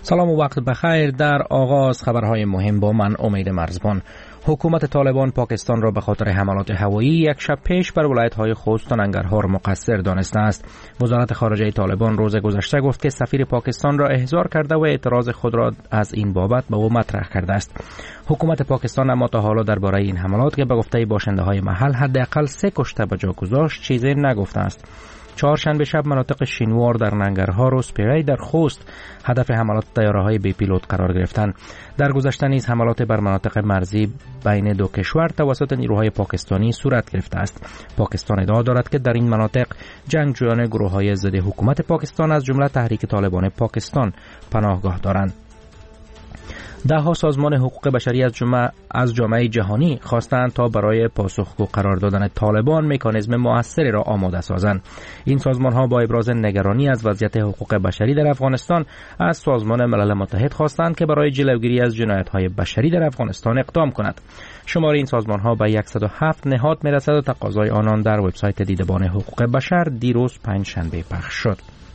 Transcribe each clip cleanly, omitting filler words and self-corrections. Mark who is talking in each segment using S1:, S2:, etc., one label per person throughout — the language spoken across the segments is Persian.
S1: سلام و وقت بخیر. در آغاز خبرهای مهم با من امید مرزبان. حکومت طالبان پاکستان را به خاطر حملات هوایی یک شب پیش بر ولایت‌های خوست و ننگرهار مقصر دانسته است. وزارت خارجه طالبان روز گذشته گفت که سفیر پاکستان را احضار کرده و اعتراض خود را از این بابت به او مطرح کرده است. حکومت پاکستان اما تا حالا درباره این حملات که به گفته باشنده‌های محل حداقل 3 کشته به جا گذاشت چیزی نگفته است. چهارشنبه شب مناطق شینوار در ننگرهار و سپیری در خوست هدف حملات طیاره‌های بی پیلوت قرار گرفتند. در گذشته نیز حملات بر مناطق مرزی بین دو کشور توسط نیروهای پاکستانی صورت گرفته است. پاکستان ادعا دارد که در این مناطق جنگجویان گروه‌های ضد حکومت پاکستان از جمله تحریک طالبان پاکستان پناهگاه دارند. ده‌ها سازمان حقوق بشری از جامعه جهانی خواستند تا برای پاسخگو قرار دادن طالبان مکانیزم مؤثری را آماده سازند. این سازمان‌ها با ابراز نگرانی از وضعیت حقوق بشری در افغانستان از سازمان ملل متحد خواستند که برای جلوگیری از جنایت‌های بشری در افغانستان اقدام کند. شمار این سازمان‌ها به 107 نهاد می‌رسد و تقاضای آنان در وبسایت دیدبان حقوق بشر دیروز پنجشنبه پخش شد.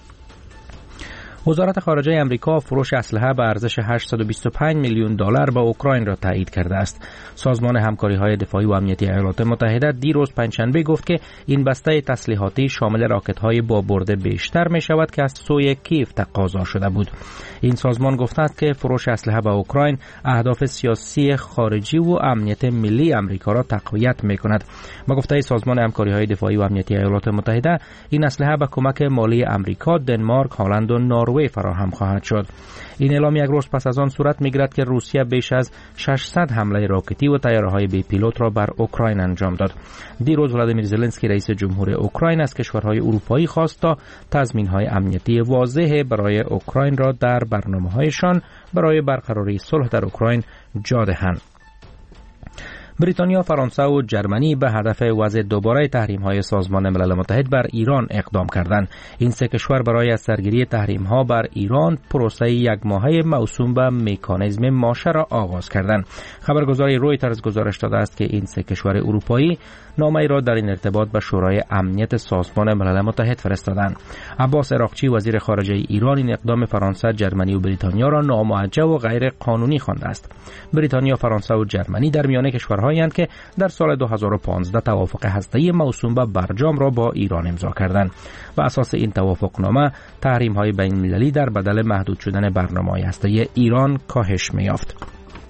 S1: وزارت خارجه امریکا فروش اسلحه به ارزش 825 میلیون دلار به اوکراین را تایید کرده است. سازمان همکاری‌های دفاعی و امنیتی ایالات متحده دیروز پنجشنبه گفت که این بسته تسلیحاتی شامل راکت‌های با برد بیشتر می‌شود که از سوی کیف تقاضا شده بود. این سازمان گفته است که فروش اسلحه به اوکراین اهداف سیاسی خارجی و امنیت ملی امریکا را تقویت می‌کند. با گفته سازمان همکاری‌های دفاعی و امنیتی ایالات متحده این اسلحه به کمک مالی امریکا، دنمارک، هلند و نروژ فراهم خواهد شد. این اعلام یک روز پس از آن صورت می‌گیرد که روسیه بیش از 600 حمله راکتی و طیاره‌های بی پیلوت را بر اوکراین انجام داد. دیروز ولادیمیر زلنسکی رئیس جمهور اوکراین از کشورهای اروپایی خواست تا تضمین‌های امنیتی واضح برای اوکراین را در برنامه‌هایشان برای برقراری صلح در اوکراین جا دهند. بریتانیا، فرانسه و جرمنی به هدف وضع دوباره تحریم‌های سازمان ملل متحد بر ایران اقدام کردند. این 3 کشور برای از سرگیری تحریم‌ها بر ایران پروسه 1 ماهه موسوم به مکانیزم ماشه را آغاز کردند. خبرگزاری رویترز گزارش داده است که این 3 کشور اروپایی نامه‌ای را در این ارتباط به شورای امنیت سازمان ملل متحد فرستادند. عباس عراقچی وزیر خارجه ایران این اقدام فرانسه، جرمنی و بریتانیا را ناموجه و غیر قانونی خوانده است. بریتانیا، فرانسه و جرمنی در میان کشورهایی هستند که در سال 2015 توافق هسته‌ای موسوم به برجام را با ایران امضا کردند. و اساس این توافقنامه تحریم‌های بین‌المللی در بدل محدود شدن برنامه‌های هسته‌ای ایران کاهش می‌یافت.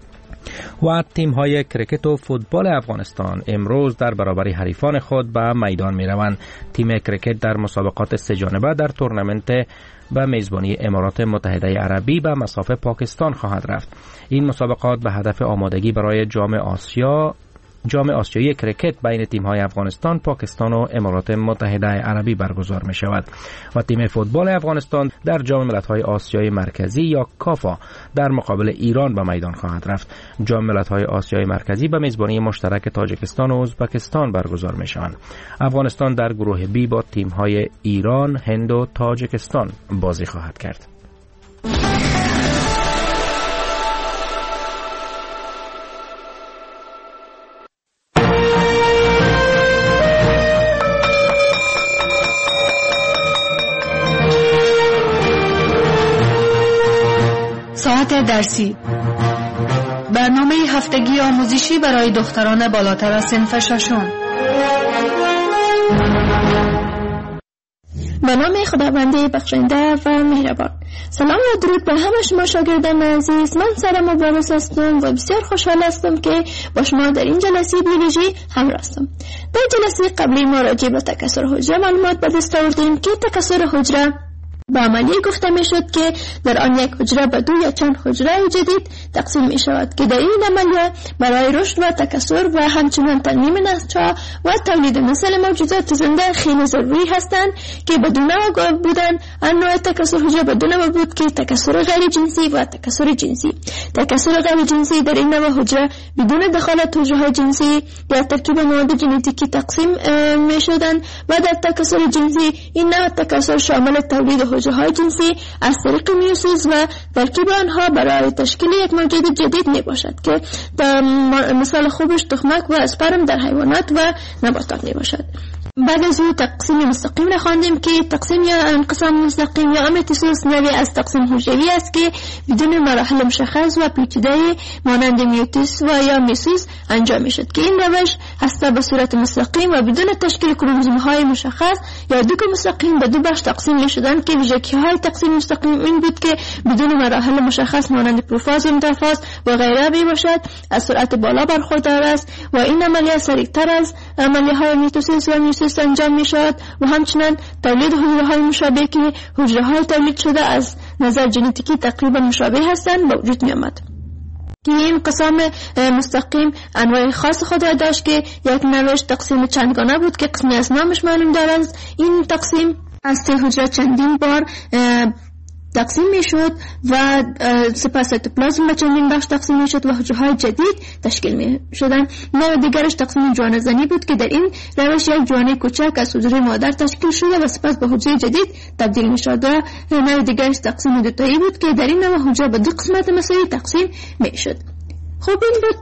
S1: و تیم‌های کرکت و فوتبال افغانستان امروز در برابر حریفان خود به میدان می‌روند. تیم کرکت در مسابقات 3 جانبه در تورنمنت به میزبانی امارات متحده عربی به مصاف پاکستان خواهد رفت. این مسابقات به هدف آمادگی برای جام آسیایی کرکت بین تیم‌های افغانستان، پاکستان و امارات متحده عربی برگزار می‌شود. و تیم فوتبال افغانستان در جام ملت‌های آسیای مرکزی یا کافا در مقابل ایران به میدان خواهد رفت. جام ملت‌های آسیای مرکزی به میزبانی مشترک تاجیکستان و ازبکستان برگزار می‌شود. افغانستان در گروه بی با تیم‌های ایران، هند و تاجیکستان بازی خواهد کرد.
S2: ساعت درسی، برنامه هفتگی آموزشی برای دختران بالاتر از صنف 6.
S3: به نام خداوند بخشنده و مهربان. سلام و درود به همه شما شاگردان عزیز. من سارا مبارز هستم و بسیار خوشحال هستم که با شما در این جلسه بیولوژی همراه هستم. در جلسه قبلی ما راجع به تکثر حجره معلومات به دست آوردیم که تکثر حجره به عملیه گفته می شد که در آن یک حجره به 2 یا چند حجره جدید تقسیم می شود که در این عملیه برای رشد و تکثر و همچنین تنمیم نسل‌ها و تولید نسل موجودات زنده خیلی ضروری هستند که بدون بودن انواع تکثر حجره بدون بود که تکثر غیر جنسی و تکثر جنسی. تکثر غیر جنسی در این نوع حجره بدون دخالت حجره جنسی یا ترکیب مواد ژنتیکی تقسیم می شدند و در تکثر جنسی این نوع تکثر شامل تولید حجره جنسی از طریق میوسیس و ترکیب آنها برای تشکیل یک موجود جدید می باشد که مثال خوبش تخمک و اسپرم در حیوانات و نباتات می باشد. بعد از او تقسیم مستقیم را خواندیم که تقسیم یا انقسام مستقیم یا میتوسیس نوعی از تقسیم حجروی است که بدون مراحل مشخص و پیچیده مانند میوتیس و یا میسوس انجام میشد که این روش هسته به صورت مستقیم و بدون تشکیل کروموزوم های مشخص یا دو مستقیم به دو بخش تقسیم میشدند که ویژگی های تقسیم مستقیم این بود که بدون مراحل مشخص مانند پروفاز و متافاز و غیره می باشد، از سرعت بالا برخوردار است و این عملیات سریعتر از عملیات های میتوسیس و میوسیس انجام می شود و همچنین تولید حجره های مشابه که حجره های تولید شده از نظر ژنتیکی تقریبا مشابه هستند به وجود می آمد. که این انقسام مستقیم انواع خاص خود را داشت که یک نوعش تقسیم چندگانه بود که قسمی از نامش معلوم دارد. این تقسیم از حجره چندین بار تقسیم می شد و سپس سیتوپلازم به چندین بخش تقسیم می شد و حجره های جدید تشکیل می شدند. نوع دیگرش تقسیم جوانه زنی بود که در این روش یک جوانه کوچک از حجره مادر تشکیل شده و سپس به حجره جدید تبدیل می شد. و نوع دیگرش تقسیم دوتایی بود که در این نوع حجره به دو قسمت مساوی تقسیم می شد. خب این بود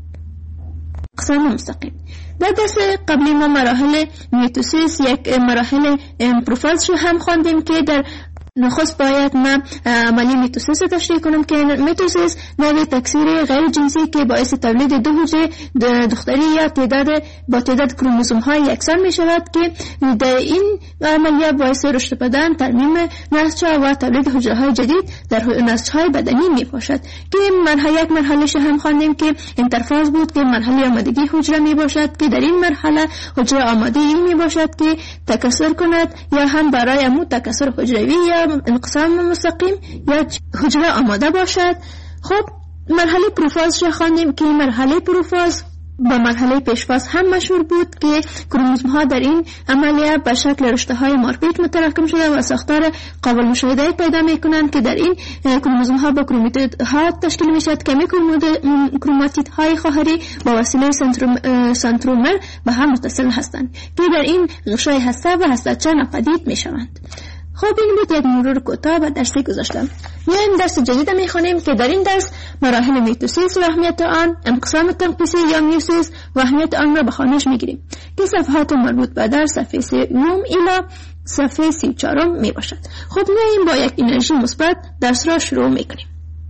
S3: اقسام مستقیم. در درس قبلی ما مراحل میتوسیس یک مراحل پروفاز رو هم خواندیم که در نخست باید من عملی میتوسیس رو تشریح کنم که میتوسیس نوع تکثیر غیر جنسی که باعث تولید دو حجره دختری یا با تعداد کروموزوم های یکسان می شود که در این عملیات باعث رشد بدن، ترمیم نسج‌ها و تولید حجره های جدید در نسج‌های بدنی می باشد که یک مرحله هم خواندیم که انترفاز بود که مرحله آمادگی حجره می باشد که در این مرحله حجره آماده این می باشد که تکثر کند یا هم برای امو تکثر حجروی یا انقسام مستقیم یا حجره آماده باشد. خب مرحله پروفاز را خواندیم که مرحله پروفاز با مرحله پیشفاز هم مشهور بود که کروموزوم ها در این عملیه به شکل رشته های مارپیچ متراکم شده و ساختار قابل مشاهده پیدا می کنند که در این کروموزوم ها با کروماتید ها تشکیل می شود که کروماتید های خواهری با وسیله سنترومر به هم متصل هستند که در این غشای هسته و هسته‌چه ناپدید می شوند. خب این بود یک مرور کوتاه به درسی گذاشتم. میایم درس جدید میخونیم که در این درس مراحل میتوسیس و اهمیت آن، انقسام تنقیصی یا میوسیس و اهمیت آن را به خوانش میگیریم که صفحات مربوط به در صفحه 3 الی صفحه 34 می باشد. خب میایم با یک انرژی مثبت درس را شروع میکنیم.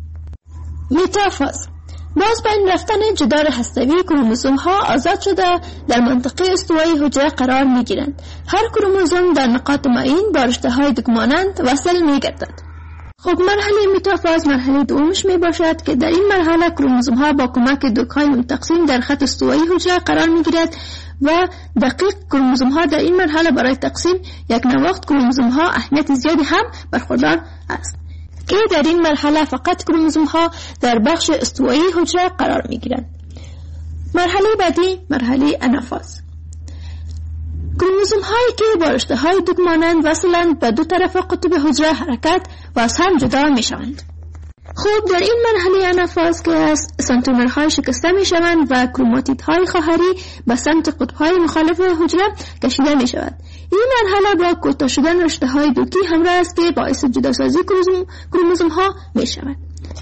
S3: میتافاز باز بین رفتن جدار هسته‌ای کروموزوم ها آزاد شده در منطقه استوایی حجره قرار می گیرند. هر کروموزوم در نقاط معین با رشته های دکمانند وصل می گردد. خب مرحله میتافاز مرحله دومش می باشد که در این مرحله کروموزوم ها با کمک دوک‌های متقسیم در خط استوایی حجره قرار می گیرد و دقیق کروموزوم ها در این مرحله برای تقسیم یک نواخت کروموزوم ها اهمیت زیادی هم برخوردار است که در این مرحله فقط کروموزوم ها در بخش استوایی حجره قرار می گیرند. مرحله بعدی مرحله انافاز. کروموزوم هایی که با رشته های دوگ مانند وصلند به دو طرف قطب حجره حرکت و از هم جدا می شوند. خب در این مرحله انافاز که از سنترومرهای شکسته می شوند و کروماتیدهای خواهری به سمت قطبهای مخالف حجره کشیده می شود. این مرحله با کوتاه شدن رشته های دوکی همراه است که باعث جداسازی کروموزوم ها می شود.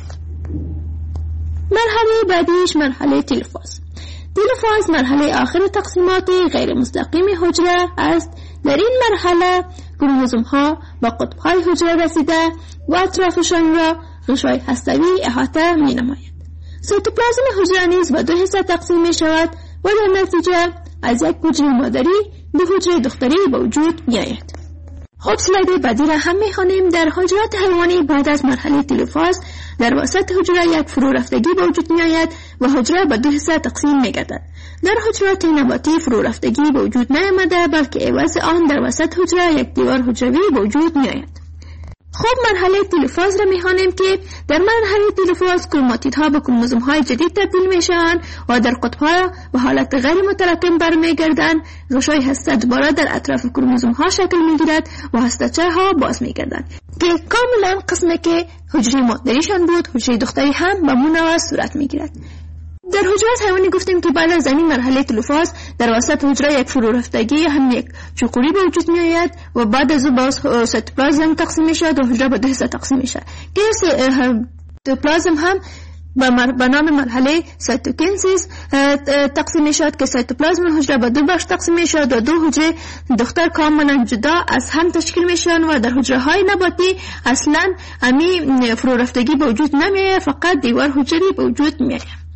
S3: مرحله بعدیش مرحله تلفاز. تلفاز مرحله آخر تقسیمات غیر مستقیم حجره است. در این مرحله کروموزوم ها با قطبهای حجره رسیده و اطرافشان را غشای هسته‌ای احاطه می نماید. سیتوپلازم حجره نیز به دو حصه تقسیم می شود و در نتیجه از یک حجره مادری دو حجره دختری به وجود می آید. خب سلاید بعدی را هم می خوانیم. در حجرات حیوانی بعد از مرحله تلفاز در وسط حجره یک فرو رفتگی به وجود می آید و حجره به دو حصه تقسیم می گردد. در حجرات نباتی فرو رفتگی به وجود نیامده بلکه عوض آن در وسط حجره یک دیوار حجروی به وجود می آید. خب مرحله تلفاز را می‌خوانیم که در مرحله تلفاز کروماتیدها به کروموزوم‌های جدید تبدیل می‌شوند و در قطب‌ها به حالت غیر متراکم برمیگردند. غشای هسته دوباره در اطراف کروموزوم‌ها شکل می‌گیرد و هسته‌چه‌ها باز می‌گردند که کاملا قسمی که حجره مادریشان بود حجره دختری هم به منوع صورت می‌گیرد. در حجرات حیوانی گفتیم که بعد از این مرحله تلفاز در وسط حجره یک فرو رفتگی هم یک چوقوری به وجود می آید و بعد از او باز سیتوپلازم تقسیم می شود و حجره به دو حصه تقسیم می شود که سیتوپلازم هم به نام مرحله سایتوکینسیس تقسیم میشد که سایتوپلازم حجره به 2 بخش تقسیم میشد و 2 حجره دختر کاملا جدا از هم تشکیل میشن و در حجره های نباتی اصلا امی فرو رفتگی به وجود نمیه، فقط دیوار حجری به وجود میاد.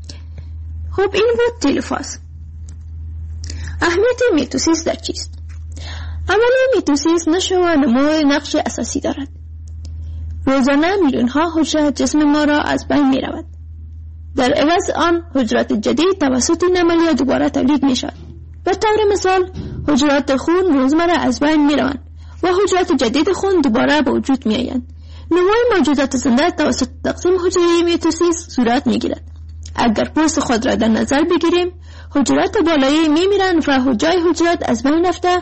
S3: خب این بود تلفاز. اهمیت میتوسیس در چیست؟ عملی میتوسیس نشو و نمو نقش اساسی دارد. روزانه میلیون ها حجره جسم ما را از بین می رود. در عوض آن حجرات جدید توسط این عملیه دوباره تولید می شود. به طور مثال حجرات خون روزمره از بین می روند و حجرات جدید خون دوباره به وجود می آیند. نموی موجودات زنده توسط تقسیم حجره میتوسیس صورت می گیرد. اگر پوست خود را در نظر بگیریم، حجرات بالایی می میرند و جای حجرات از بین رفته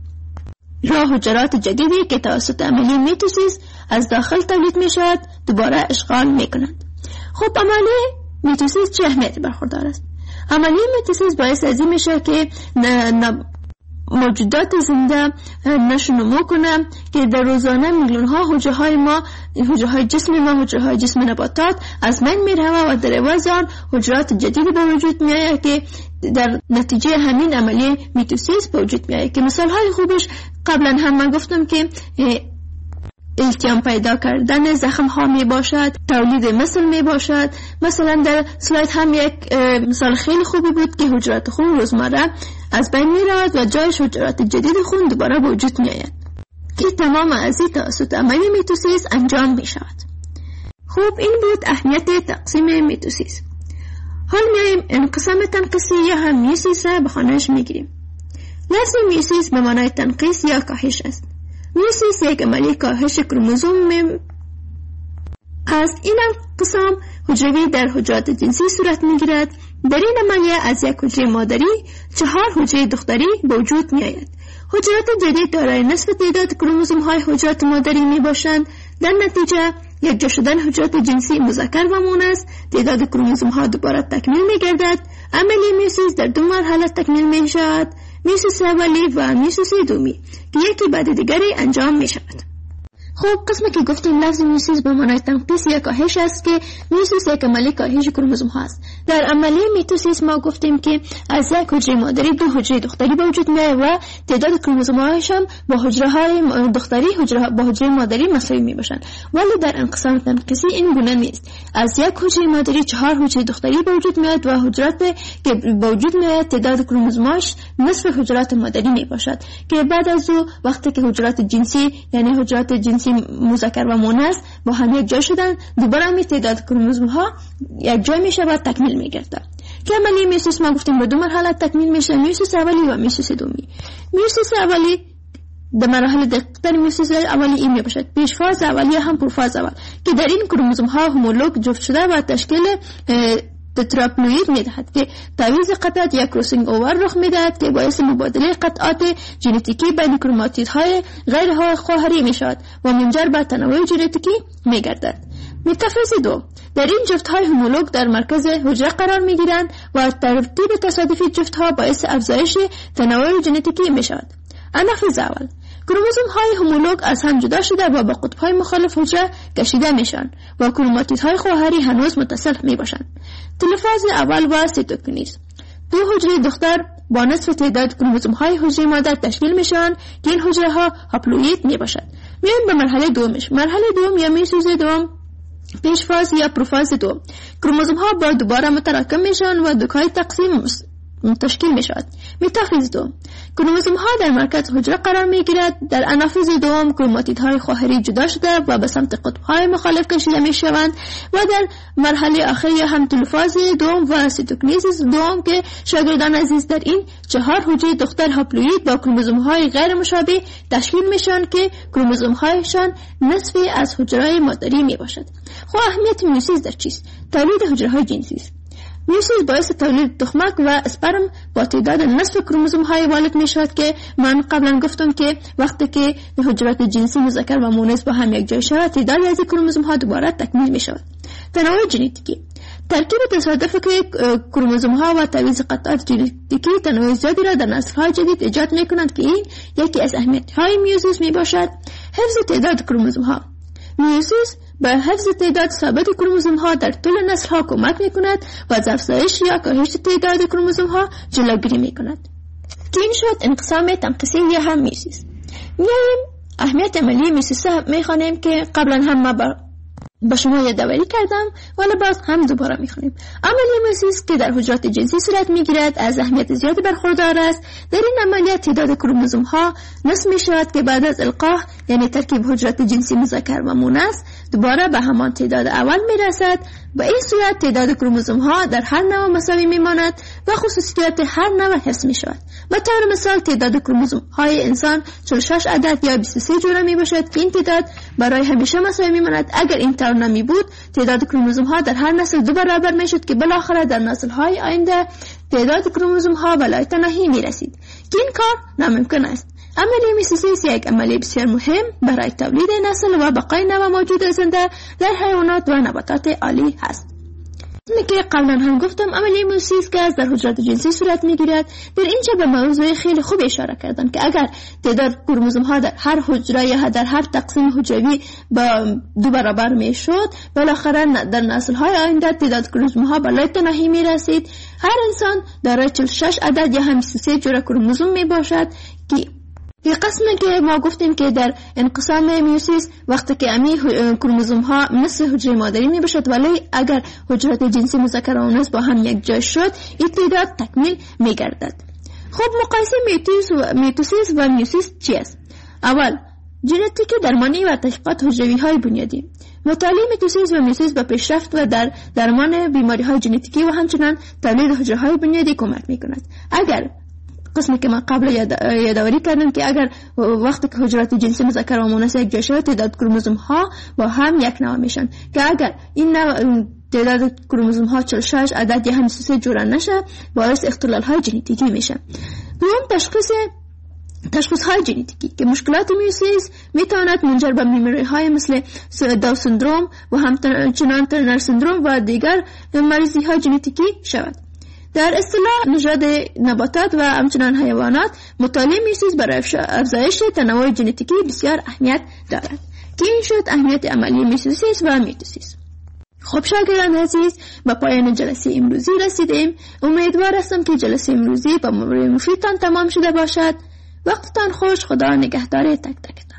S3: را حجرات جدیدی که توسط عملی میتوسیس از داخل تولید می شود دوباره اشغال می کنند. خب عملی میتوسیس چه اهمیتی برخوردار است؟ عملی میتوسیس باعث از این میشه که موجودات زنده نشو کنه که در روزانه میلیون ها حجره های ما، حجره های جسم ما، حجره های جسم نباتات از بین میره و در عوض آن حجرات جدید به وجود میآید که در نتیجه همین عملی میتوسیس به وجود میآید. که مثال های خوبش قبلا هم من گفتم که التیام پیدا کردن زخم ها می باشد، تولید مثل می باشد. مثلا در سلاید هم یک مثال خیلی خوبی بود که حجرات خون روزمره از بین می رود و جایش حجرات جدید خون دوباره به وجود می آید که تمام از این توسط عملی میتوسیس انجام می شود. خوب این بود اهمیت تقسیم میتوسیس. حال میایم انقسام تنقیسی یا هم میوسیس را به خانهش می گیریم. لفظ میوسیس به معنای تنقیس یا کاهش است. میوسیس یک عملی کاهش کروموزوم است. این انقسام حجروی در حجرات جنسی صورت میگیرد. در این عملیه از یک حجره مادری 4 حجره دختری به وجود می آید. حجرات جدید دارای نصف تعداد کروموزوم های حجرات مادری می باشند. در نتیجه یک جا شدن حجرات جنسی مذکر و مؤنث، تعداد کروموزوم ها دوباره تکمیل می گردد. عملی میوسیس در 2 مرحله تکمیل می شود: میوسیس اولی و میوسیس دومی که یکی بعد دیگری انجام می شود. خب قسمی که گفتیم لفظ میوسیس به معنای تنقیس یا کاهش است که میوسیس یک عملی کاهش کروموزوم هاست. در عملی میتوسیس ما گفتیم که از یک حجره مادری 2 حجره دختری به وجود میاد و تعداد کروموزوم هایش هم با حجره های دختری با حجره مادری مساوی می باشند. ولی در انقسام تنقیسی این گونه نیست. از یک حجره مادری 4 حجره دختری به وجود میاد و حجرات که به وجود میاد تعداد کروموزوماش نصف حجرات مادری می باشد که بعد از او وقتی که حجرات جنسی یعنی حجرات جنسی مذکر و مؤنث با هم یک جا شدن دوباره می تعداد کروموزوم ها یک جا میشه و تکمیل میگرده. که عملی میوسیس ما گفتیم به 2 مرحله تکمیل میشه: میوسیس اولی و میوسیس دومی. میوسیس اولی در مراحل دقیق‌تر میوسیس اولی این می باشد: پیش فاز اولی هم پروفاز اول که در این کروموزوم ها هومولوگ جفت شده و تشکیل تتراپلوید می دهد که تعویض قطعات یا کروسینگ اوور رخ می دهد که باعث مبادله قطعات ژنتیکی بین کروماتیدهای غیر خواهری می شود و منجر به تنوع ژنتیکی می گردد. متافیز 2 در این جفت‌های هومولوگ در مرکز حجره قرار می گیرند و ترتیب تصادفی جفت‌ها باعث افزایش تنوع ژنتیکی می شود. انافیز اول کروموزوم های هومولوگ از هم جدا شده و با قطب‌های مخالف حجره کشیده میشن و کروماتیدهای خواهری هنوز متصل می باشند. تلفاز اول و سیتوکینیز 2 حجره دختر با نصف تعداد کروموزوم های حجره مادر تشکیل میشن که این حجره ها هاپلوئید می باشد. میان به مرحله دومش. مرحله دوم یا میوسیس دوم پیش فاز یا پروفاز 2 کروموزوم ها با دوباره متراکم میشن و دوکای تقسیم تشکیل می شود. متافیز 2 کروموزوم ها در مرکز حجره قرار می گیرد. در انافیز دوم کروماتیدهای خواهری جدا شده و به سمت قطب‌های مخالف کشیده می شوند و در مرحله آخری هم تلفاز دوم و سیتوکینیز دوم که شاگردان عزیز در این 4 حجره دختر هاپلوئید با کروموزوم های غیر مشابه تشکیل میشن که کروموزوم هایشان نصفی از حجره مادری می باشد. خب اهمیت میوسیس در چیست؟ تولید حجره های جنسی است. میوسیس باعث تولید تخمک و اسپرم با تعداد نصف کروموزوم های والد می شود که من قبلا گفتم که وقتی که حجرات جنسی مذکر و مؤنث با هم یک جای شود تعداد از کروموزوم ها دوباره تکمیل می شود. تنوع ژنتیکی ترکیب تصادفی که کروموزوم ها و تعویض قطعات ژنتیکی تنوع زیادی را در نسل های جدید ایجاد می کنند که این یکی از اهمیت های میوسیس می باشد. حفظ تعداد کروموزوم ها میوسیس به حفظ تعداد ثابت کروموزوم ها در طول نسل ها کمک می کند و از افزایش یا کاهش تعداد کروموزوم ها جلوگیری می کند. که این شد انقسام تنقیصی یا هم میوسیس. میاییم اهمیت عملی میوسیس می خوانیم که قبلا هم با شما یادآوری کردم، ولی باز هم دوباره میخونیم. عملیه میوسیس که در حجرات جنسی صورت میگیرد از اهمیت زیادی برخوردار است. در این عملیات تعداد کروموزوم ها نصف می شود که بعد از القاح، یعنی ترکیب حجرات جنسی مذکر و مؤنث، دوباره به همان تعداد اول میرسد. به این صورت تعداد کروموزوم ها در هر نوع مساوی میماند و خصوصیات هر نوع حفظ می شود. به طور مثال تعداد کروموزوم های انسان 46 عدد یا 23 جوره می باشد که این تعداد برای همیشه مساوی میماند. اگر این طور نمی بود تعداد کروموزوم ها در هر نسل دو برابر می شد که بالاخره در نسل های آینده تعداد کروموزوم ها بالای تناهی می رسید که این کار ناممکن است. عملیه میوسیس یک عملیه بسیار مهم برای تولید نسل و بقای نوع موجود زنده در حیوانات و نباتات عالی هست. که قبلا هم گفتم عملیه میوسیس که در حجرات جنسی صورت میگیرد. در اینجا به موضوع خیلی خوب اشاره کردم که اگر تعداد کروموزوم ها در هر حجره یا در هر تقسیم حجروی با دو برابر میشد، بالاخره در نسل های آینده تعداد کروموزوم ها بالای تناهی میرسید. هر انسان دارای 46 عدد یا 23 جوره کروموزوم می باشد که این قسمی که ما گفتیم که در انقسام میوسیس وقتی که امی کروموزوم ها نصف حجره مادری می باشد، ولی اگر حجرات جنسی مذکر و مؤنث با هم یک جای شد این تعداد تکمیل می گردد. خب مقایسه میتوسیس و میوسیس چی است؟ اول ژنتیک درمانی و تحقیقات حجروی های بنیادی. مطالعه میتوسیس و میوسیس به پیشرفت و در درمان بیماری های ژنتیکی و همچنان تولید حجره های بنیادی کمک می کند. اگر قسمی که من قبل یادآوری کردم که اگر وقتی که حجرات جنسی مذکر و مؤنث یک جای شود تعداد کروموزوم ها با هم یک نوع میشن، که اگر این نوع تعداد کروموزوم ها 46 عدد یا 23 جوره نشه باعث اختلال های ژنتیکی میشه. دوم تشخیص های ژنتیکی که مشکلات میوسیس میتواند منجر به بیماری های مثل داون سندروم و همچنان ترنر سندروم و دیگر مریضی های ژنتیکی شود. در اصطلاح نژاد نباتات و همچنان حیوانات مطالعه میوسیس برای افزایش تنوع ژنتیکی بسیار اهمیت دارد. که این شد اهمیت عملی میوسیس و میتوسیس. خب شاگردان عزیز، به پایان جلسه امروزی رسیدیم. امیدوار هستم که جلسه امروزی با مفیدتان تمام شده باشد. وقتتان خوش. خدا نگهدار تک تکتان.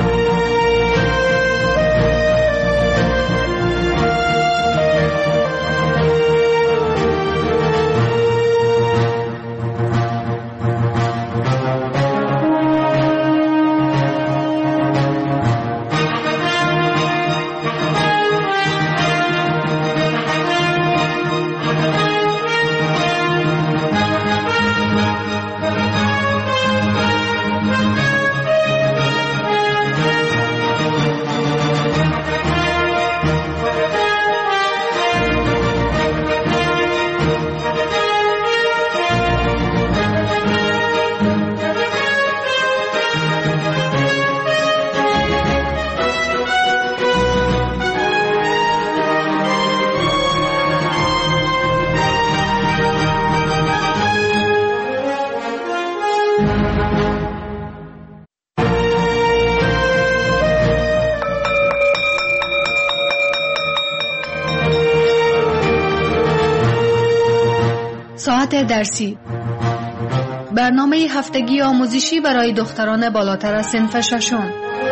S2: ساعت درسی، برنامه هفتگی آموزشی برای دختران بالاتر از صنف ششم.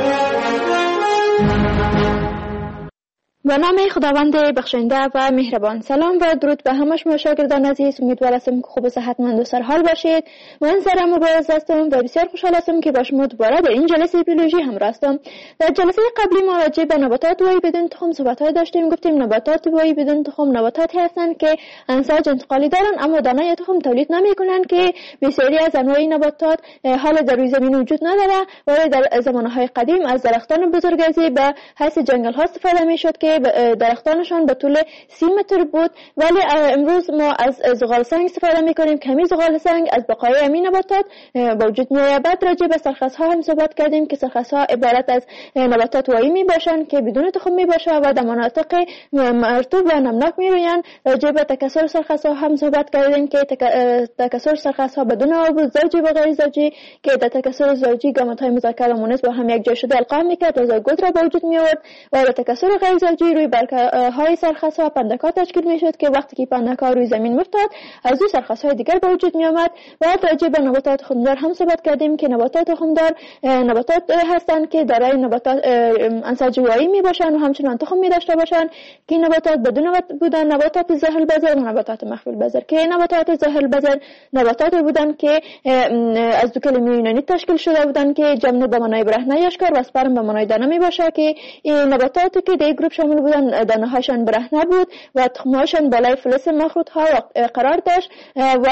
S3: به نام خداوند بخشنده و مهربان. سلام و درود به همه شما شاگردان عزیز. امیدوار هستم که خوب و صحتمند و سرحال باشید. من سارا مبارز هستم و بسیار خوشحال هستم که با شما دوباره در این جلسه بیولوژی همراه هستم. در جلسه قبلی ما راجع به نباتات وایی بدون تخم صحبت‌های داشتیم. گفتیم نباتات وایی بدون تخم نباتاتی هستند که انساج انتقالی دارند اما دانه تخم تولید نمی‌کنند، که بسیاری از انواع نباتات حال در روی زمین وجود نداره، ولی در زمانهای قدیم از درختان بزرگسالی به حیث جنگل‌ها استفاده می‌شد که که درختانشان به طول 30 متر بود، ولی امروز ما از زغال سنگ استفاده میکنیم. کمی زغال سنگ از بقای همین نباتات به وجود میآید. بعد راجع به سرخس‌ها هم صحبت کردیم که سرخس‌ها عبارت از نباتات وایی میباشند که بدون تخم میباشند و در مناطق مرطوب و نمناک میرویند. راجع به تکثر سرخس‌ها هم صحبت کردیم که تکثر سرخس‌ها بدون آب زوجی و غیر زوجی که در تکثر زوجی گامت‌های مذکر و مؤنث با هم یک جا شده القا میکرد و زایگوت را به وجود میآورد و در تکثر غیر زوجی روی برگ‌های سرخس‌ها پندک‌ها تشکیل میشد که وقتی که پندک‌ها روی زمین می‌افتاد از دو سرخس‌های دیگر به وجود میآمد. و راجع به نباتات تخمدار هم صحبت کردیم که نباتات تخمدار نباتات هستند که دارای نباتات انسجوایی میباشند و همچنان تخم می‌داشته باشند که این نباتات بدون بودن نباتات ظاهر البذر و نباتات مخفی البذر که نباتات ظاهر البذر نباتات بودند که از دو کلمه یونانی تشکیل شده بودند که جمع به معنای برهنه اشکار و اسپرم به معنای دانه میباشه که این نباتاتی که در گروه شامل بودند دانه‌هاشان برهنه بود و تخم‌هاشان بالای فلز مخروط‌ها قرار داشت و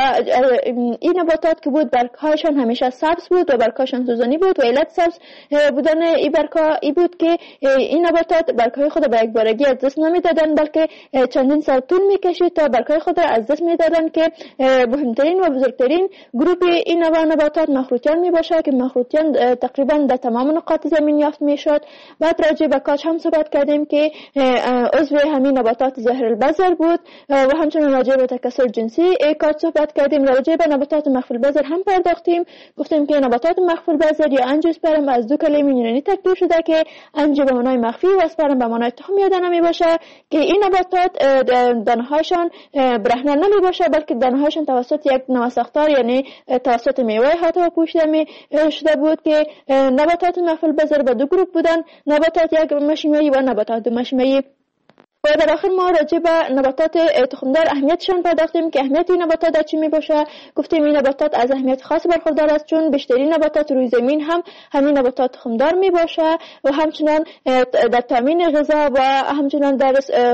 S3: این نباتات که بود برگ‌هاشان همیشه سبز بود و برگ‌هاشان سوزنی بود و علت سبز بودن این برگ‌ها ای بود که این نباتات برگ‌های خود به یک بارگی از دست نمی‌دادند بلکه چندین سال طول می‌کشید تا برگ‌های خود را از دست می‌دادند که مهمترین و بزرگترین گروه این نوع نباتات مخروطیان میباشه که مخروطیان تقریبا در تمام نقاط زمین یافت میشد. بعد راجع به کاج هم صحبت کردیم که عضو همین نباتات ظاهر البذر بود و همچنین راجع به تکثر جنسی کاج صحبت کردیم. راجع به نباتات مخفی البذر هم پرداختیم، گفتیم که نباتات مخفی البذر یا انژیوسپرم از دو کلمه یونانی ترکیب شده که انژ به معنای مخفی و اسپرم به معنای تخم یا دانه میباشه که این نباتات دانه‌هاشان برهنه نمیباشه بلکه دانه‌هاشان توسط یک نوع ساختار یعنی توسط میوه حتی پوشیده شده بود که نباتات مخفی البذر به دو گروه بودن، نباتات یک مشیمه‌ای و نباتات دو مشیمه‌ای. و در آخر ما راجع به نباتات تخمدار اهمیتشان پرداختیم که اهمیت این نباتات در چی میباشه. گفتیم این نباتات از اهمیت خاص برخوردار است چون بیشترین نباتات روی زمین هم همین نباتات تخمدار میباشه و همچنان در تامین غذا و همچنان در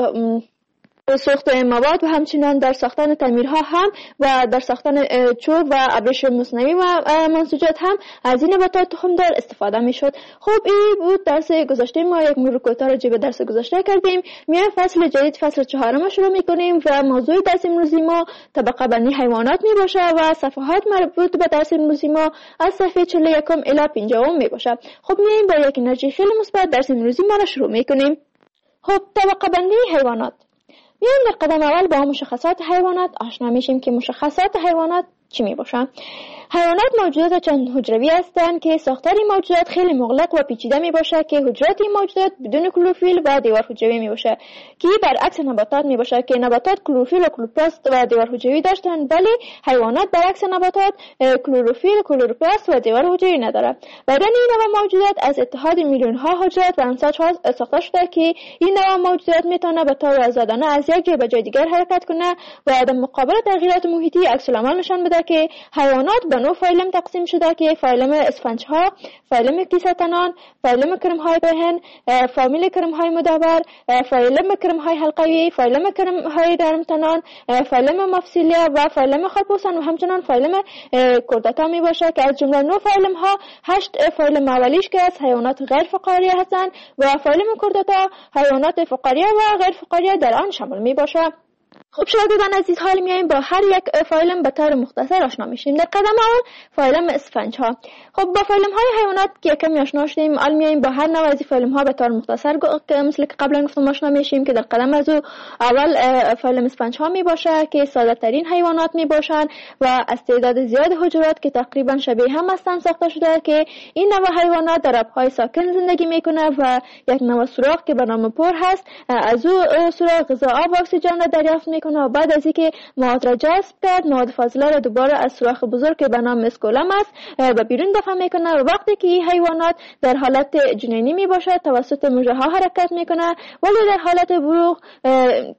S3: ساخت مواد و همچنان در ساختن تعمیرها هم و در ساختن چوب و ابریشم مصنوعی و منسوجات هم از این نباتات تخمدار استفاده میشد. خب این بود درس گذشته ما. یک مرور کوتاه راجع به درس گذشته کردیم. میایم فصل جدید، فصل 4 شروع میکنیم و موضوع درس امروزی ما طبقه بندی حیوانات میباشه و صفحات مربوط به درس امروزی ما از صفحه 41 الی 50 میباشه. خب میایم با یک انرژی خیلی مثبت درس امروزی ما را شروع میکنیم. خب طبقه بندی حیوانات. میایم در قدم اول با مشخصات حیوانات آشنا میشیم که مشخصات حیوانات چی میباشن. حیوانات موجودات چند حجروی هستند که ساختار این موجودات خیلی مغلق و پیچیده میباشه که حجرات این موجودات بدون کلروفیل و دیوار حجروی میباشه که برعکس نباتات میباشه که نباتات کلروفیل و کلوروپلاست و دیوار حجروی داشتند ولی حیوانات برعکس نباتات کلروفیل، کلوروپلاست و دیوار حجروی نداره. بدن این نوع موجودات از اتحاد میلیون ها حجرات و امواج ساخته شده که این نوع موجودات میتونه به طور آزادانه از یک جای به جای دیگر حرکت کنه و در مقابل تغییرات محیطی عکس العمل نشان بده که حیوانات به نوع فایلم تقسیم شده که فایلم اسفنج‌ها، فایلم کیسه‌تنان، فایلم کرم‌های پهن، فامیل کرم‌های مدور، فایلم کرم‌های حلقوی، فایلم کرم‌های درمتنان، فایلم مفصلیه و فایلم خرپوسان و همچنان فایلم کرداتا میباشه که از جمله 9 فایلم‌ها 8 فایلم اولیش که از حیوانات غیر فقاریه هستند و فایلم کرداتا حیوانات فقاریه و غیر فقاریه در آن شامل میباشه. خب شاگردان عزیز، حال میایم با هر یک فایلم به طور مختصر آشنا میشیم. در قدم اول فایلم اسفنج ها. خب با فایلم های حیوانات که کمی آشنا شدیم، حال میایم با هر نوع از فایلم ها به طور مختصر مثل که قبلا گفتم آشنا میشیم که در قدم از اول فایلم اسفنج ها میباشه که ساده ترین حیوانات میباشن و از تعداد زیاد حجرات که تقریبا شبیه هم هستن ساخته شده که این نوع حیوانات در آبهای ساکن زندگی میکنه و یک نوع سوراخ که به نام پر هست از او سوراخ غذا، آب و اکسیژن را دریافت میکنه و بعد از اینکه مواد را جذب کرد مواد فاضله را دوباره از سوراخ بزرگ که به نام اسکولم است به بیرون دفع میکنه و وقتی که این حیوانات در حالت جنینی میباشه توسط مژه ها حرکت میکنه ولی در حالت بلوغ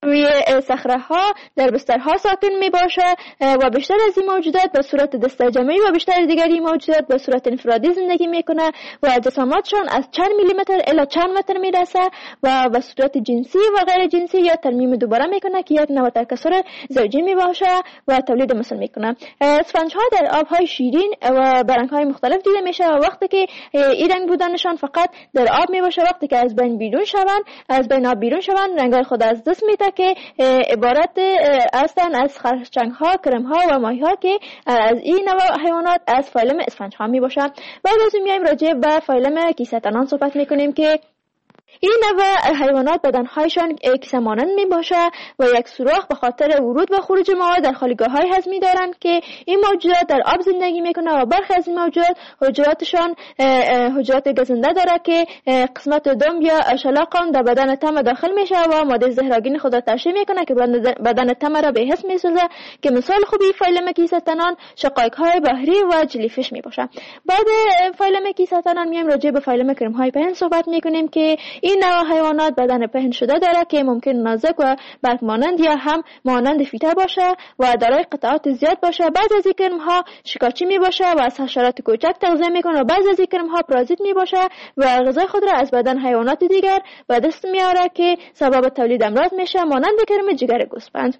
S3: روی صخره‌ها در بسترها ساکن می باشد و بیشتر از این موجودات به صورت دسته‌جمعی و بیشتر دیگری موجودات به صورت انفرادی زندگی میکنه و جسامتشان از چند میلیمتر الی چند متر میرسه و به صورت جنسی و غیر جنسی یا ترمیم دوباره میکنه که یک نوع تکثر زوجی می باشه و تولید مثل میکنه. اسفنج‌ها در آب‌های شیرین و برنگ‌های مختلف دیده میشه و وقتی که این رنگ بودنشان فقط در آب می باشه، وقتی که از بین بیرون شوند، از بین آب بیرون شوند، رنگ‌های خود از دست میده که عبارت هستند از خرچنگ‌ها، کرم‌ها و ماهی‌ها که از این نوع حیوانات از فایلم اسفنج‌ها می باشند. بعد از این میایم راجع به فایلم کیسه‌تنان صحبت میکنیم که این نوع حیوانات بدنهایشان کیسه مانند می باشه و یک سوراخ به خاطر ورود و خروج مواد در خالیگاه‌های هضمی دارند که این موجودات در آب زندگی میکنه و برخی از این موجودات حجراتشان حجرات گزنده داره که قسمت دم یا شلاق در بدن تم داخل میشه و ماده زهرآگین خود را ترشح میکنه که بدن تم را به حس میسازه که مثال خوبی فایلم کیسه تنان شقایق‌های بحری و جلیفیش می باشه. بعد فایلم کیسه تنان میایم راجع به فایلم کرم‌های پهن صحبت میکنیم که این نوع حیوانات بدن پهن شده داره که ممکن نازک و برگ مانند یا هم مانند فیته باشه و دارای قطعات زیاد باشه. بعضی از این کرم‌ها شکارچی می باشه و از حشرات کوچک تغذیه میکنه و بعضی از این کرم‌ها پارازیت می باشه و غذای خود را از بدن حیوانات دیگر به دست میاره که سبب تولید امراض میشه مانند کرم جگر گوسفند.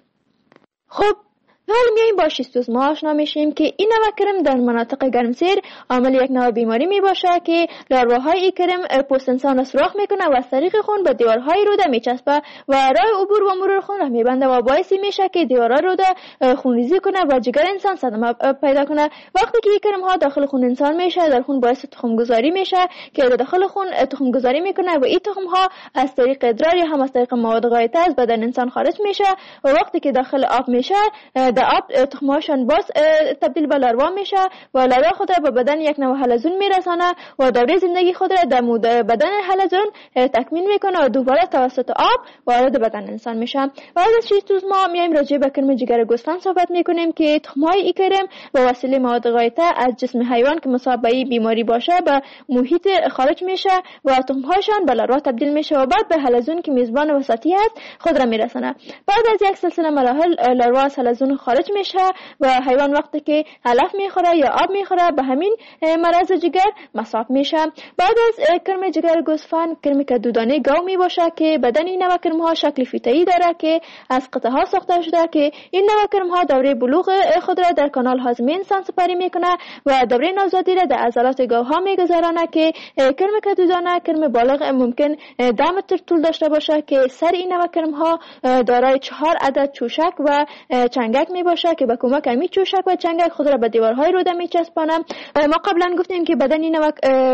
S3: خب حالا میاییم با شیستوزما آشنا میشیم که این نوع کرم در مناطق گرمسیر عامل یک نوع بیماری می باشه که لارواهای این کرم پوست انسان را سوراخ میکنه و از طریق خون به دیوارهای روده میچسبه و راه عبور و مرور خون را میبنده و باعث میشه که دیوارهای روده خونریزی کنه و جگر انسان صدمه پیدا کنه. وقتی که این کرم ها داخل خون انسان میشه در خون باعث تخم گذاری میشه که داخل خون تخم گذاری میکنه و این تخم ها از طریق ادرار یا هم از طریق مواد غایطه از بدن انسان خارج میشه و وقتی که داخل آب میشه در آب تخمهاشان باز تبدیل به لاروا میشه و لاروا خود را به بدن یک نوع حلزون میرسانه و دوره زندگی خود را در بدن حلزون تکمیل میکنه و دوباره توسط آب وارد بدن انسان میشه. بعد از شیستوزما میایم راجع به کرم جگر گوسفند صحبت میکنیم که تخمهای این کرم به وسیله مواد غایطه از جسم حیوان که مصاب به این بیماری باشه به محیط خارج میشه و تخمهاشان به لاروا تبدیل میشه و بعد به حلزون که میزبان وسطی است خود را میرسانه. بعد از یک سلسله مراحل لاروا از حلزون خارج میشه و حیوان وقتی که علف میخوره یا آب میخوره به همین مرض جگر مصاب میشه. بعد از کرم جگر گوسفند کرمی که دودانه گاو می باشه که بدن این نوع کرم ها شکل فیته‌ای داره که از قطعه ها ساخته شده که این نوع کرم ها دوره بلوغ خود را در کانال هاضمه انسان سپری میکنه و دوره نوزادی را در عضلات گاو ها میگذرانه که کرم که دودانه کرم بالغ ممکن 10 متر طول داشته باشه که سر این نوع کرم ها دارای 4 عدد چوشک و چنگک می باشه که به کمک همین چوشک و چنگک خود را به دیوارهای روده میچسبانه. ما قبلا گفتیم که بدن این نوع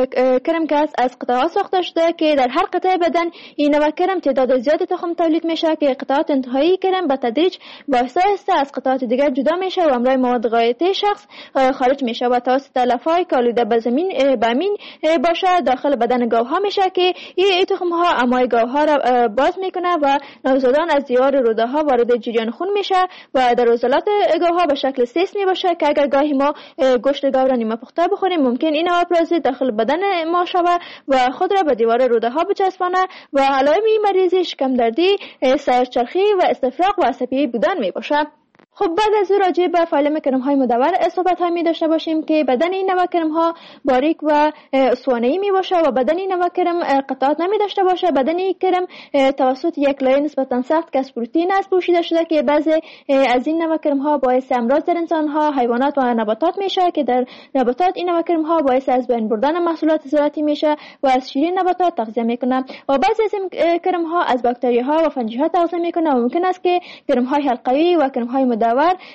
S3: کرم که از قطعات ساخته شده که در هر قطعه بدن این نوع کرم تعداد زیادی تخم تولید میشه که قطعات انتهایی کرم به تدریج با آهسته از قطعات دیگر جدا میشه و همراه مواد غایطه شخص خارج میشه و توسط علف‌های که آلوده به زمین باشه داخل بدن گاوها میشه که این تخم ها امای گاوها را باز میکنه و نوزادان از دیوار روده ها وارد جریان خون میشه و در عضلات گاوها به شکل سیس می باشه که اگر گاهی ما گوشت گاو را نیمه پخته بخوریم ممکن این نوع پرازیت داخل بدن ما شوه و خود را به دیوار روده ها بچسبانه و علائم این مریضی شکم دردی، سرچرخی و استفراغ و عصبی بودن می باشه. خب بعد از او راجع به فایلم کرم‌های مدور صحبت می داشته باشیم که بدن این نوع کرم‌ها باریک و اسطوانه‌ای می باشه و بدن این نوع کرم قطعات نمی داشته باشه. بدن این کرم توسط یک لایه نسبتاً سخت که از پروتئین است پوشیده شده که بعضی از این نوع کرم‌ها باعث امراض در انسان‌ها، حیوانات و نباتات میشه که در نباتات این نوع کرم‌ها باعث از بین بردن محصولات زراعتی میشه و از شیرین نباتات تغذیه میکنه و بعضی از این کرم‌ها از باکتری‌ها و فنجی‌ها تغذیه میکنه و ممکن است که کرم‌های حلقوی و کرم‌های مدور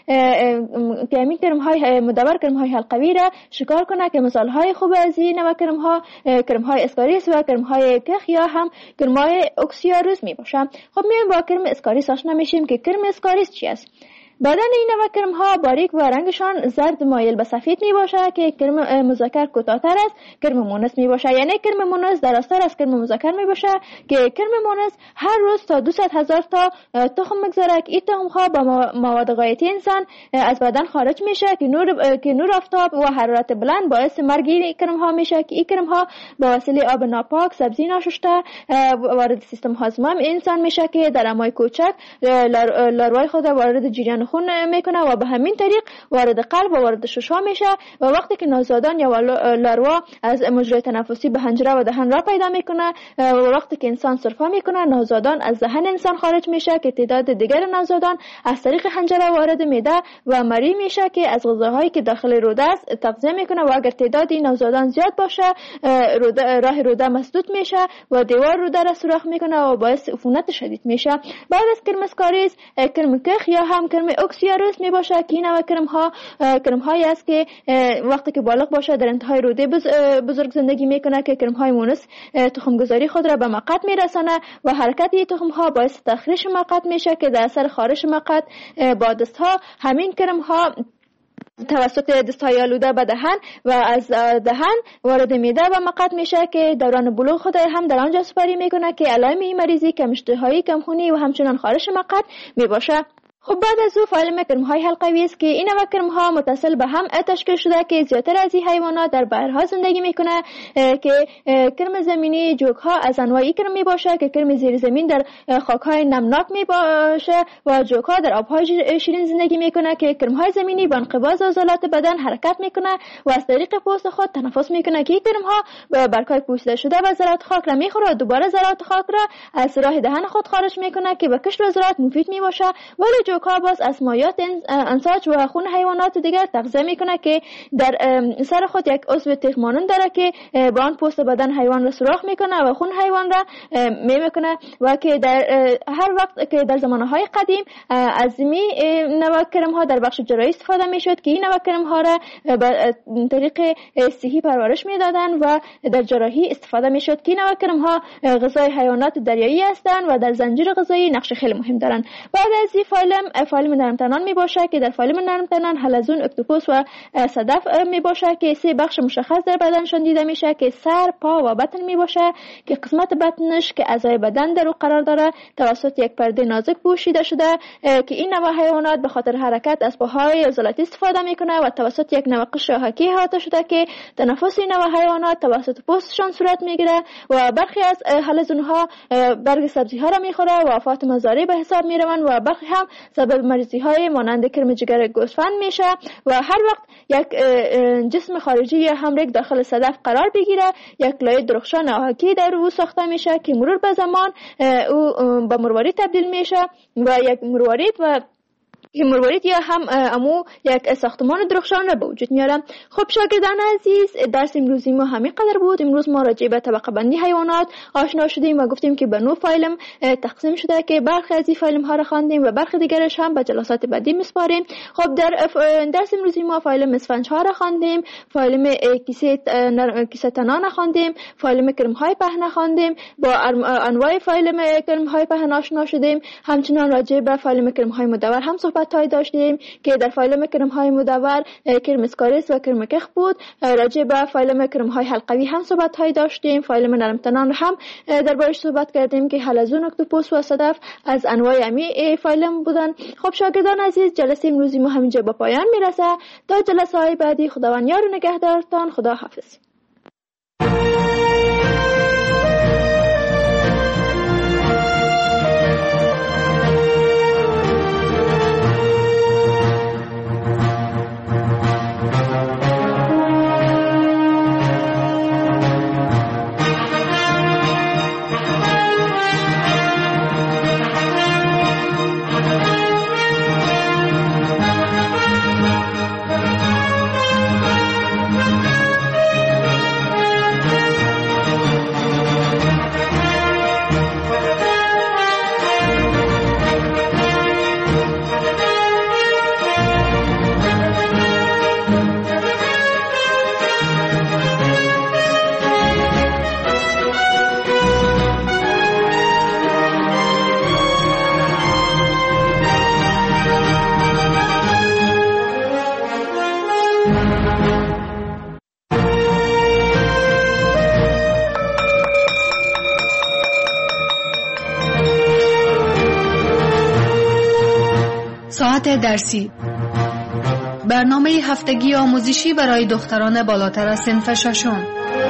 S3: که همین کرم‌های مدور کرم‌های حلقوی را شکار کنه که مثال‌های خوب از این نوع کرم‌ها کرم‌های اسکاریس و کرم‌های کخ یا هم کرم‌های اکسیاروز می باشه. خب میایم با کرم اسکاریس آشنا میشیم که کرم اسکاریس چی است. بدن این نوع کرم ها باریک و رنگشان زرد مایل به سفید می باشه که کرم مذکر کوتاه‌تر است کرم مونس می باشه. یعنی کرم مونس دراستر از کرم مذکر می باشه که کرم مونس هر روز تا 200,000 تا تخم میگذاره که این تخم ها با مواد غایتی انسان از بدن خارج میشه که نور آفتاب و حرارت بلند باعث مرگ این کرم ها میشه که این کرم ها با وسیله آب ناپاک، سبزی ناشسته وارد سیستم هاضمه انسان میشه که در امای کوچک لاروای خود وارد جریان خون میکنه و به همین طریق وارد قلب و وارد ششم میشه و وقتی که نوزادان یا لاروا از مجرای تنفسی به حنجره و دهن را پیدا میکنه و وقتی که انسان سرفه میکنه نوزادان از دهن انسان خارج میشه که تعداد دیگر نوزادان از طریق حنجره وارد معده و مری میشه که از غذاهایی که داخل روده است تغذیه میکنه و اگر تعداد این نوزادان زیاد باشه راه روده مسدود میشه و دیوار روده را سوراخ میکنه و باعث عفونت شدید میشه. بعد از کرم اسکاریس کرم کخ یا هم کرم اوکسیاروس می باشه که این نوع کرم هایی است که وقتی که بالغ باشه در انتهای روده بزرگ زندگی میکنه که کرم های مونس تخم گذاری خود را به مقعد میرسانه و حرکت این تخم ها باعث تخریش مقعد میشه که در اثر خارش مقعد با دست ها همین کرم ها توسط دستهای آلوده به دهن و از دهن وارد معده و مقعد میشه که دوران بلوغ خود هم در آنجا سپری میکنه که علائم این مریضی کم اشتهایی، کم خونی و همچنان خارش مقعد میباشه. خب بعد از او فایلم کرم‌های حلقوی است که این نوع کرم‌ها متصل به هم تشکیل شده که زیاتر از این حیوانات در بحرها زندگی میکنه که کرم زمینی جوک‌ها از انواعی کرم میباشه که کرم زیر زمین در خاک‌های نمناک میباشه و جوک‌ها در آب‌های شیرین زندگی میکنه که کرم‌های زمینی با انقباض عضلات بدن حرکت میکنه و از طریق پوست خود تنفس میکنه که این کرم‌ها به برگ‌های پوسیده شده و ذرات خاک را میخوره و دوباره ذرات خاک را از راه دهن خود خارج میکنه که به کشت عضلات مفید میباشه. ولی جوک‌ها باز از مایات انساج و خون حیوانات دیگر تغذیه میکنه که در سر خود یک عضو تیغ مانند داره که با آن پوست بدن حیوان را سوراخ میکنه و خون حیوان را میکنه و که در هر وقت که در زمانهای قدیم از می نوع کرم ها در بخش جراحی استفاده میشد که این نوع کرم ها را به طریق صحی پرورش میدادن و در جراحی استفاده میشد که این نوع کرم ها غذای حیوانات دریایی هستند و در زنجیره غذایی نقش خیلی مهم دارند. بعد از این فایلم نرمتنان می باشه که در فایلم نرمتنان حلزون، اکتوپوس و صدف می باشه که سه بخش مشخص در بدنشان دیده میشه که سر، پا و بطن می باشه که قسمت بطنش که اعضای بدن در او قرار داره توسط یک پرده نازک پوشیده شده که این نوع حیوانات به خاطر حرکت از پاهای عضلاتی استفاده میکنه و توسط یک نوع قشر حاکی احاطه شده که تنفس این نوع حیوانات توسط پوستشان صورت میگیره و برخی از حلزون ها برگ سبزی ها را میخوره و آفات مضاری به حساب میروند و برخی هم سبب مریضی های مانند کرم جگر گوسفند میشه و هر وقت یک جسم خارجی یا حمرک داخل صدف قرار بگیره یک لایه درخشان آهکی در او ساخته میشه که مرور به زمان او به مروارید تبدیل میشه و یک مروارید یا هم امو یک ساختمان درخشان را به وجود میاره. خب شاگردان عزیز، درس امروزی ما همین قدر بود. امروز ما راجع به طبقه بندی حیوانات آشنا شدیم و گفتیم که به 9 فایلم تقسیم شده که برخی از این فایلم ها را خواندیم و برخی دیگرش هم به جلسات بعدی میسپاریم. خب در درس امروزی ما فایلم اسفنج ها را خواندیم، فایلم کیسه تنان خواندیم، فایلم کرم های پهن خواندیم، با انواع فایلم کرم های پهن آشنا شدیم. همچنین راجع به فایلم کرم های مدور هم صحبت داشتیم که در فایلم کرم های مدور کرم اسکاریس و کرم کخ بود. راجع به فایلم کرم های حلقوی هم صحبت های داشتیم. فایلم نرمتنان هم دربارش صحبت کردیم که حلزون، اکتوپوس و صدف از انواع امی فایلم بودن. خب شاگردان عزیز، جلسه امروزی ما همینجا به پایان میرسه. تا جلسه های بعدی خداوند یار و نگهدارتان. خدا حافظ.
S2: ساعت درسی، برنامه هفتگی آموزشی برای دختران بالاتر از صنف ششم.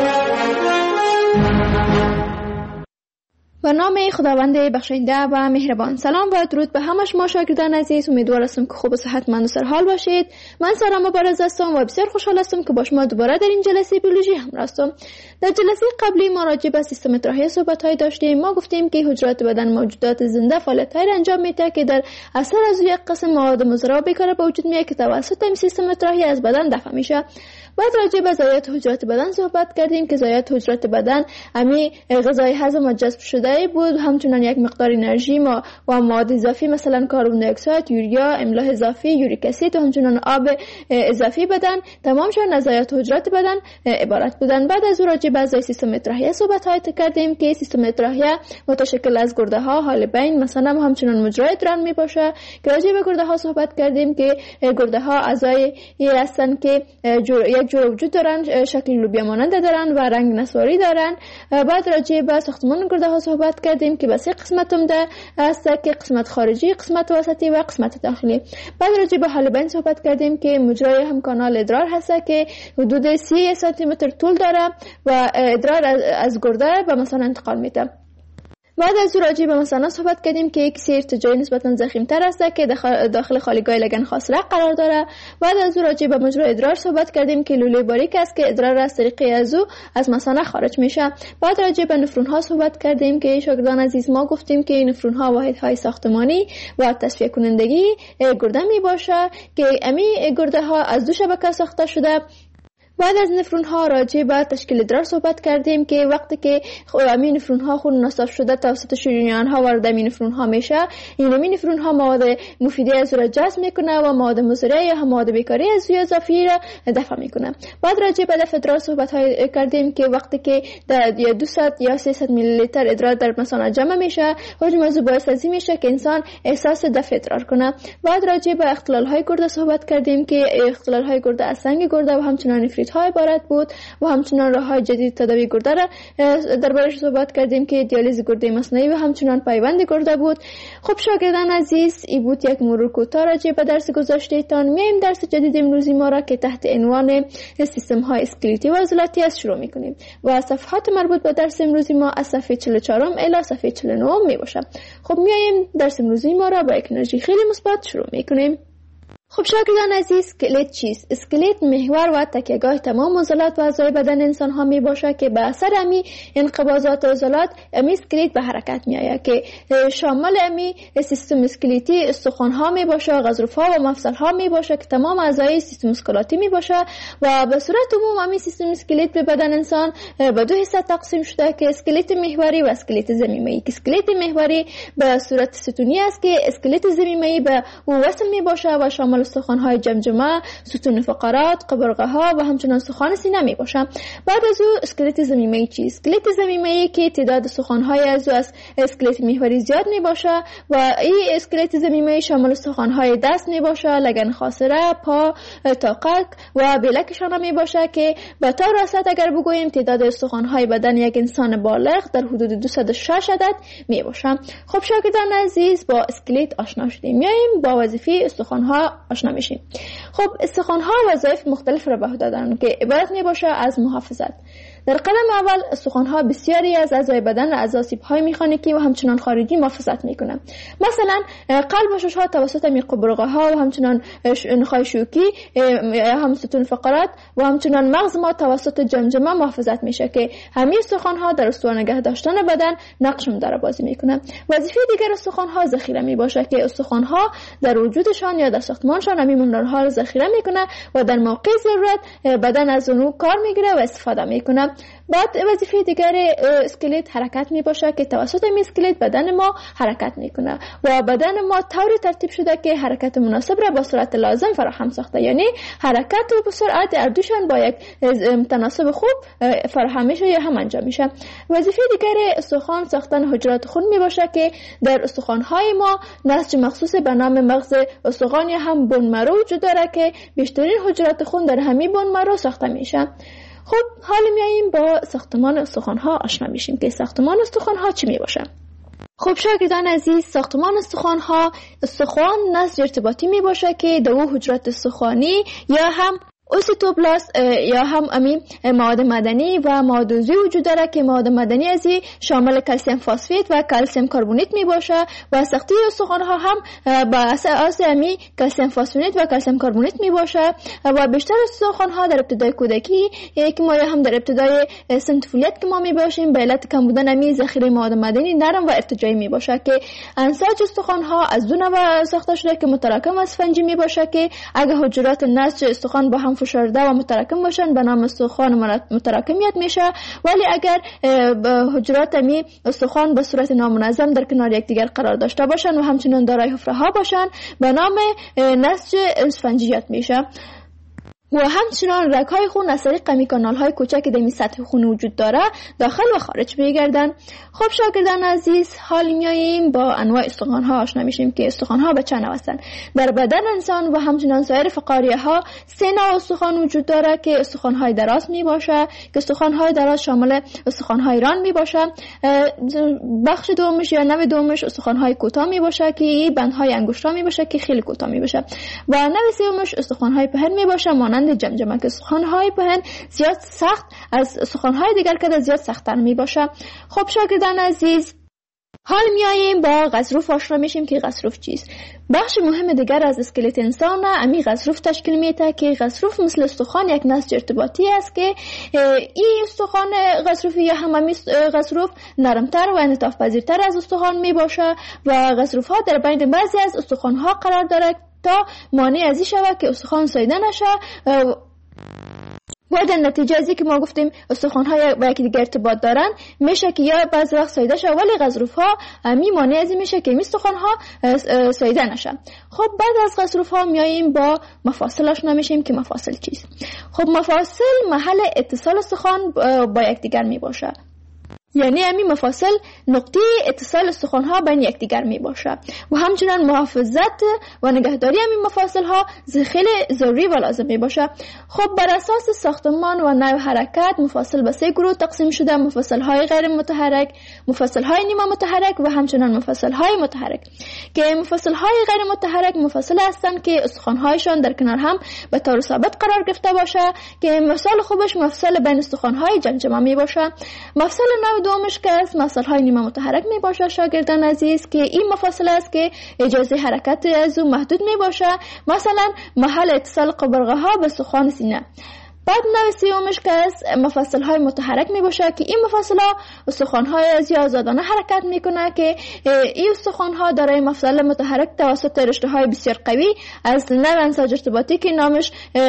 S3: برنامه خداوند بخشنده و مهربان. سلام و درود به همه شما شاگردان عزیز. امیدوار هستم که خوب و صحتمند و سرحال باشید. من سارا مبارز هستم و بسیار خوشحال هستم که با شما دوباره در این جلسه بیولوژی همراه هستم. در جلسه قبلی ما راجع به سیستم اطراحی صحبت‌های داشتیم. ما گفتیم که حجرات بدن موجودات زنده فعالیت‌هایی را انجام میده که در اثر از یک قسم مواد مضر بیکار به وجود میاد که توسط این سیستم اطراحی از بدن دفع میشه. بعد راجع به ضایعات حجرات بدن صحبت کردیم که ضایعات حجرات بدن امی غذای هضم و جذب شده بود، همچنین یک مقدار انرژی و مواد اضافی مثلا کربن دی اکساید، یوریا، املاح اضافی، یوریک اسید و همچنین آب اضافی بدن تمامشون از ضایعات حجرات بدن عبارت بودن. بعد از راجع به اعضای سیستم اطراحی صحبت کردیم که سیستم اطراحی متشکل از گرده ها، حالبین مثلا همچنین مجرای ادرار می باشه که راجع به گرده ها صحبت کردیم که گرده ها اعضای هستند که یک جور وجود دارن، شکل لوبیا مانند دارن و رنگ نسواری دارن. بعد راجع به ساختمان گرده ها صحبت کردیم که به سه قسمت ده است که قسمت خارجی، قسمت وسطی و قسمت داخلی. بعد راجع به حالبین صحبت کردیم که مجرای هم کانال ادرار هست که حدود 30 سانتی متر طول داره و ادرار از گرده به مثلا انتقال میده. بعد از راجع به مثلا صحبت کردیم که یک سیر ارتجاعی نسبتا ضخیم‌تر است که داخل خالیگاه لگن خاصره قرار داره. بعد از راجع به مجرای ادرار صحبت کردیم که لوله باریک است که ادرار از طریق از مثانه خارج میشه. بعد راجع به نفرون ها صحبت کردیم که شاگردان عزیز ما گفتیم که نفرون ها واحدهای ساختمانی و تصفیه کنندگی گرده می باشه که امی گرده ها از دو شبکه ساخته شده. بعد از نفرون ها راجع به تشکیل ادرار صحبت کردیم که وقتی که این نفرون ها خون نصف شده توسط شریان ها وارد این نفرون ها میشه، این نفرون ها مواد مفیده از را جذب میکنه و مواد مضره یا مواد بیکاری از روی اضافی را دفع میکنه. بعد راجع به دفع ادرار صحبت کردیم که وقتی که در 200 یا 300 میلی لیتر ادرار در مثانه جمع میشه، حجم از باعث ازی میشه که انسان احساس دفع ادرار کنه. بعد راجع به اختلال های گرده صحبت کردیم که اختلال های گرده از سنگ گرده و همچنین های عبارت بود و همچنین راه‌های جدید تداوی گرده را دربارش صحبت کردیم که دیالیز گرده مصنوعی و همچنین پیوند گرده بود. خب شاگردان عزیز، این بود یک مرور کوتاه راجع به درس گذشته‌تان. میایم درس جدید امروزی ما را که تحت عنوان سیستم‌های اسکلتی و عضلاتی است شروع می‌کنیم و صفحات مربوط به درس امروزی ما از صفحه 44 الی صفحه 49 میباشه. خب میایم درس امروزی ما را با یک انرژی خیلی مثبت شروع می‌کنیم. خب شاگردان عزیز، اسکلت چیست؟ اسکلت محور و تکیهگاه تمام عضلات و اعضای بدن انسان ها می باشه که به اثر امی انقباضات عضلات امی اسکلت به حرکت می آید که شامل امی سیستم اسکلتی استخوان ها می باشه، غضروف ها و مفصل ها می باشه که تمام اعضای سیستم اسکلاتی می باشه و به صورت عموم امی سیستم اسکلت به بدن انسان به دو حصه تقسیم شده که اسکلت محوری و اسکلت ضمیمه‌ای. که اسکلت محوری به صورت ستونی است که اسکلت ضمیمه‌ای به او وصل می باشه و شامل استخوان‌های جمجمه، ستون فقرات، قبرقه‌ها و همچنین استخوان سینه می باشه. بعد از او اسکلت ضمیمه‌ای چیست؟ اسکلت ضمیمه‌ای که تعداد استخوان‌های از اسکلت محوری زیاد می باشه و این اسکلت ضمیمه‌ای شامل استخوان‌های دست می باشه، لگن خاصره، پا، طاقک و بلکشان می باشه که به طور راست اگر بگوییم تعداد استخوان‌های بدن یک انسان بالغ در حدود 206 عدد می باشه. خب شاگردان عزیز، با اسکلت آشنا شدیم. میایم با وظیفه استخوان‌ها آشنا میشیم. خب استخوان‌ها وظایف مختلف را به عهده دارند که عبارت می باشه از محافظت. در قدم اول استخوان‌ها بسیاری از اعضای بدن را از آسیب‌های مکانیکی و همچنان خارجی محافظت می‌کنند. مثلا قلب و شش‌ها توسط قبرقه‌ها و همچنان نخاع شوکی، هم ستون فقرات و همچنان مغز ما توسط جمجمه محافظت میشه که همین استخوان‌ها در استوار نگه داشتن بدن نقش مدار بازی می‌کنند. وظیفه دیگر استخوان‌ها ذخیره میباشه که استخوان‌ها در وجودشان یا در ساختمانشان همین مونرها را ذخیره می‌کنه و در موقع ضرورت بدن از اونو کار می‌گیره و استفاده می‌کنه. بعد وظیفه دیگر اسکلت حرکت می باشه که توسط این اسکلت بدن ما حرکت میکنه و بدن ما طوری ترتیب شده که حرکت مناسب را با سرعت لازم فراهم ساخته، یعنی حرکت و سرعت اردوشان با یک تناسب خوب فراهم میشه یا هم انجام میشه. وظیفه دیگر استخوان ساختن حجرات خون می باشه که در استخوان‌های ما نسج مخصوص به نام مغز استخوان یا هم بون مرو وجود داره که بیشترین حجرات خون در همین بون مرو ساخته میشه. خب حالا میاییم با ساختمان استخوان‌ها آشنا میشیم که ساختمان استخوان‌ها چی می باشه. خب شاگردان عزیز، ساختمان استخوان‌ها استخوان نسج ارتباطی می باشه که دو حجرات استخوانی یا هم اوسیتوبلاست یا هم مواد مدنی و مواد عضوی وجود داره که مواد مدنی ازی شامل کلسیم فسفید و کلسیم کربونیت می باشه و ساخته استخوان ها هم با اساس کلسیم فسفید و کلسیم کربونیت می باشه و بیشتر استخوان ها در ابتدای کودکی که ما هم در ابتدای سن طفولیت که ما می باشیم به علت کم بودن ذخیره مواد مدنی نرم و ارتجاعی می باشه که انساج استخوان ها از دو نوع ساخته شده که متراکم اسفنجی می باشه که اگه حجرات نسج استخوان با هم فشرده و متراکم باشن به نام استخوان متراکمیت میشه، ولی اگر حجرات استخوان به صورت نامنظم در کنار یکدیگر قرار داشته باشن و همچنین دارای حفره ها باشن به نام نسج اسفنجیت میشه و همچنان رگ‌های خون از طریق کانال‌های کوچک که در سطح خون وجود داره داخل و خارج میگردن. خب شاگردان عزیز، حال میاییم با انواع استخوان‌ها آشنا میشیم که استخوان‌ها به چند نوع هستند. در بدن انسان و همچنان سایر فقاریه‌ها 3 نوع استخوان وجود داره که استخوان‌های دراز میباشه که استخوان‌های دراز شامل استخوان‌های ران میباشه. بخش دومش یا نوع دومش استخوان‌های کوتاه میباشه که بندهای انگشت‌ها میباشه که خیلی کوتاه میباشه و نوع سومش استخوان‌های پهن میباشه مانند جمجمه که استخوان‌های پهن زیاد سخت از استخوان‌های دیگر که زیاد سخت‌تر میباشه. خب شاگردان عزیز، حال میاییم با غضروف آشنا میشیم که غضروف چیست. بخش مهم دیگر از اسکلت انسان غضروف تشکیل میده که غضروف مثل استخوان یک نسج ارتباطی است که این استخوان غضروفی یا همه غضروف نرمتر و انعطاف پذیرتر از استخوان میباشه و غضروف ها در بین بعضی از استخوان ها قرار داره تا مانع از این شود که استخوان ساییده نشه و در نتیجه ازی که ما گفتیم استخوان ها با یکی دیگه ارتباط دارن میشه که یا بعضی وقت ساییده شه ولی غضروف ها مانع از این میشه که این استخوان ها ساییده نشه. خب بعد از غضروف ها میاییم با مفاصل آشنا میشیم که مفاصل چیست. خب مفاصل محل اتصال استخوان با یکدیگر میباشه، یعنی همین مفاصل نقطه اتصال استخوان‌ها بین یکدیگر میباشه و همچنان محافظت و نگهداری همین مفاصل ها خیلی ضروری و لازم میباشه. خب بر اساس ساختمان و نوع حرکت مفاصل به 3 گروه تقسیم شده: مفاصل‌های غیر متحرک، مفاصل‌های نیمه متحرک و همچنان مفاصل‌های متحرک که مفاصل‌های غیر متحرک مفاصل هستند که استخوان‌هایشان در کنار هم به طور ثابت قرار گرفته باشه که مثال خوبش مفصل بین استخوان‌های جمجمه میباشه. مفصل دومش که از مفصل‌های نیمه متحرک می باشه شاگردان عزیز که این مفاصل است که اجازه حرکت از او محدود می باشه، مثلا محل اتصال قبرقه ها به استخوان سینه. بعد نوع سومش که از مفاصل‌های متحرک می باشه که این مفاصل‌ها استخوان‌های از آزادانه حرکت میکنه که این استخوان‌ها دارای مفصل متحرک توسط رشته‌های بسیار قوی از نوع انساج ارتباطی که نامش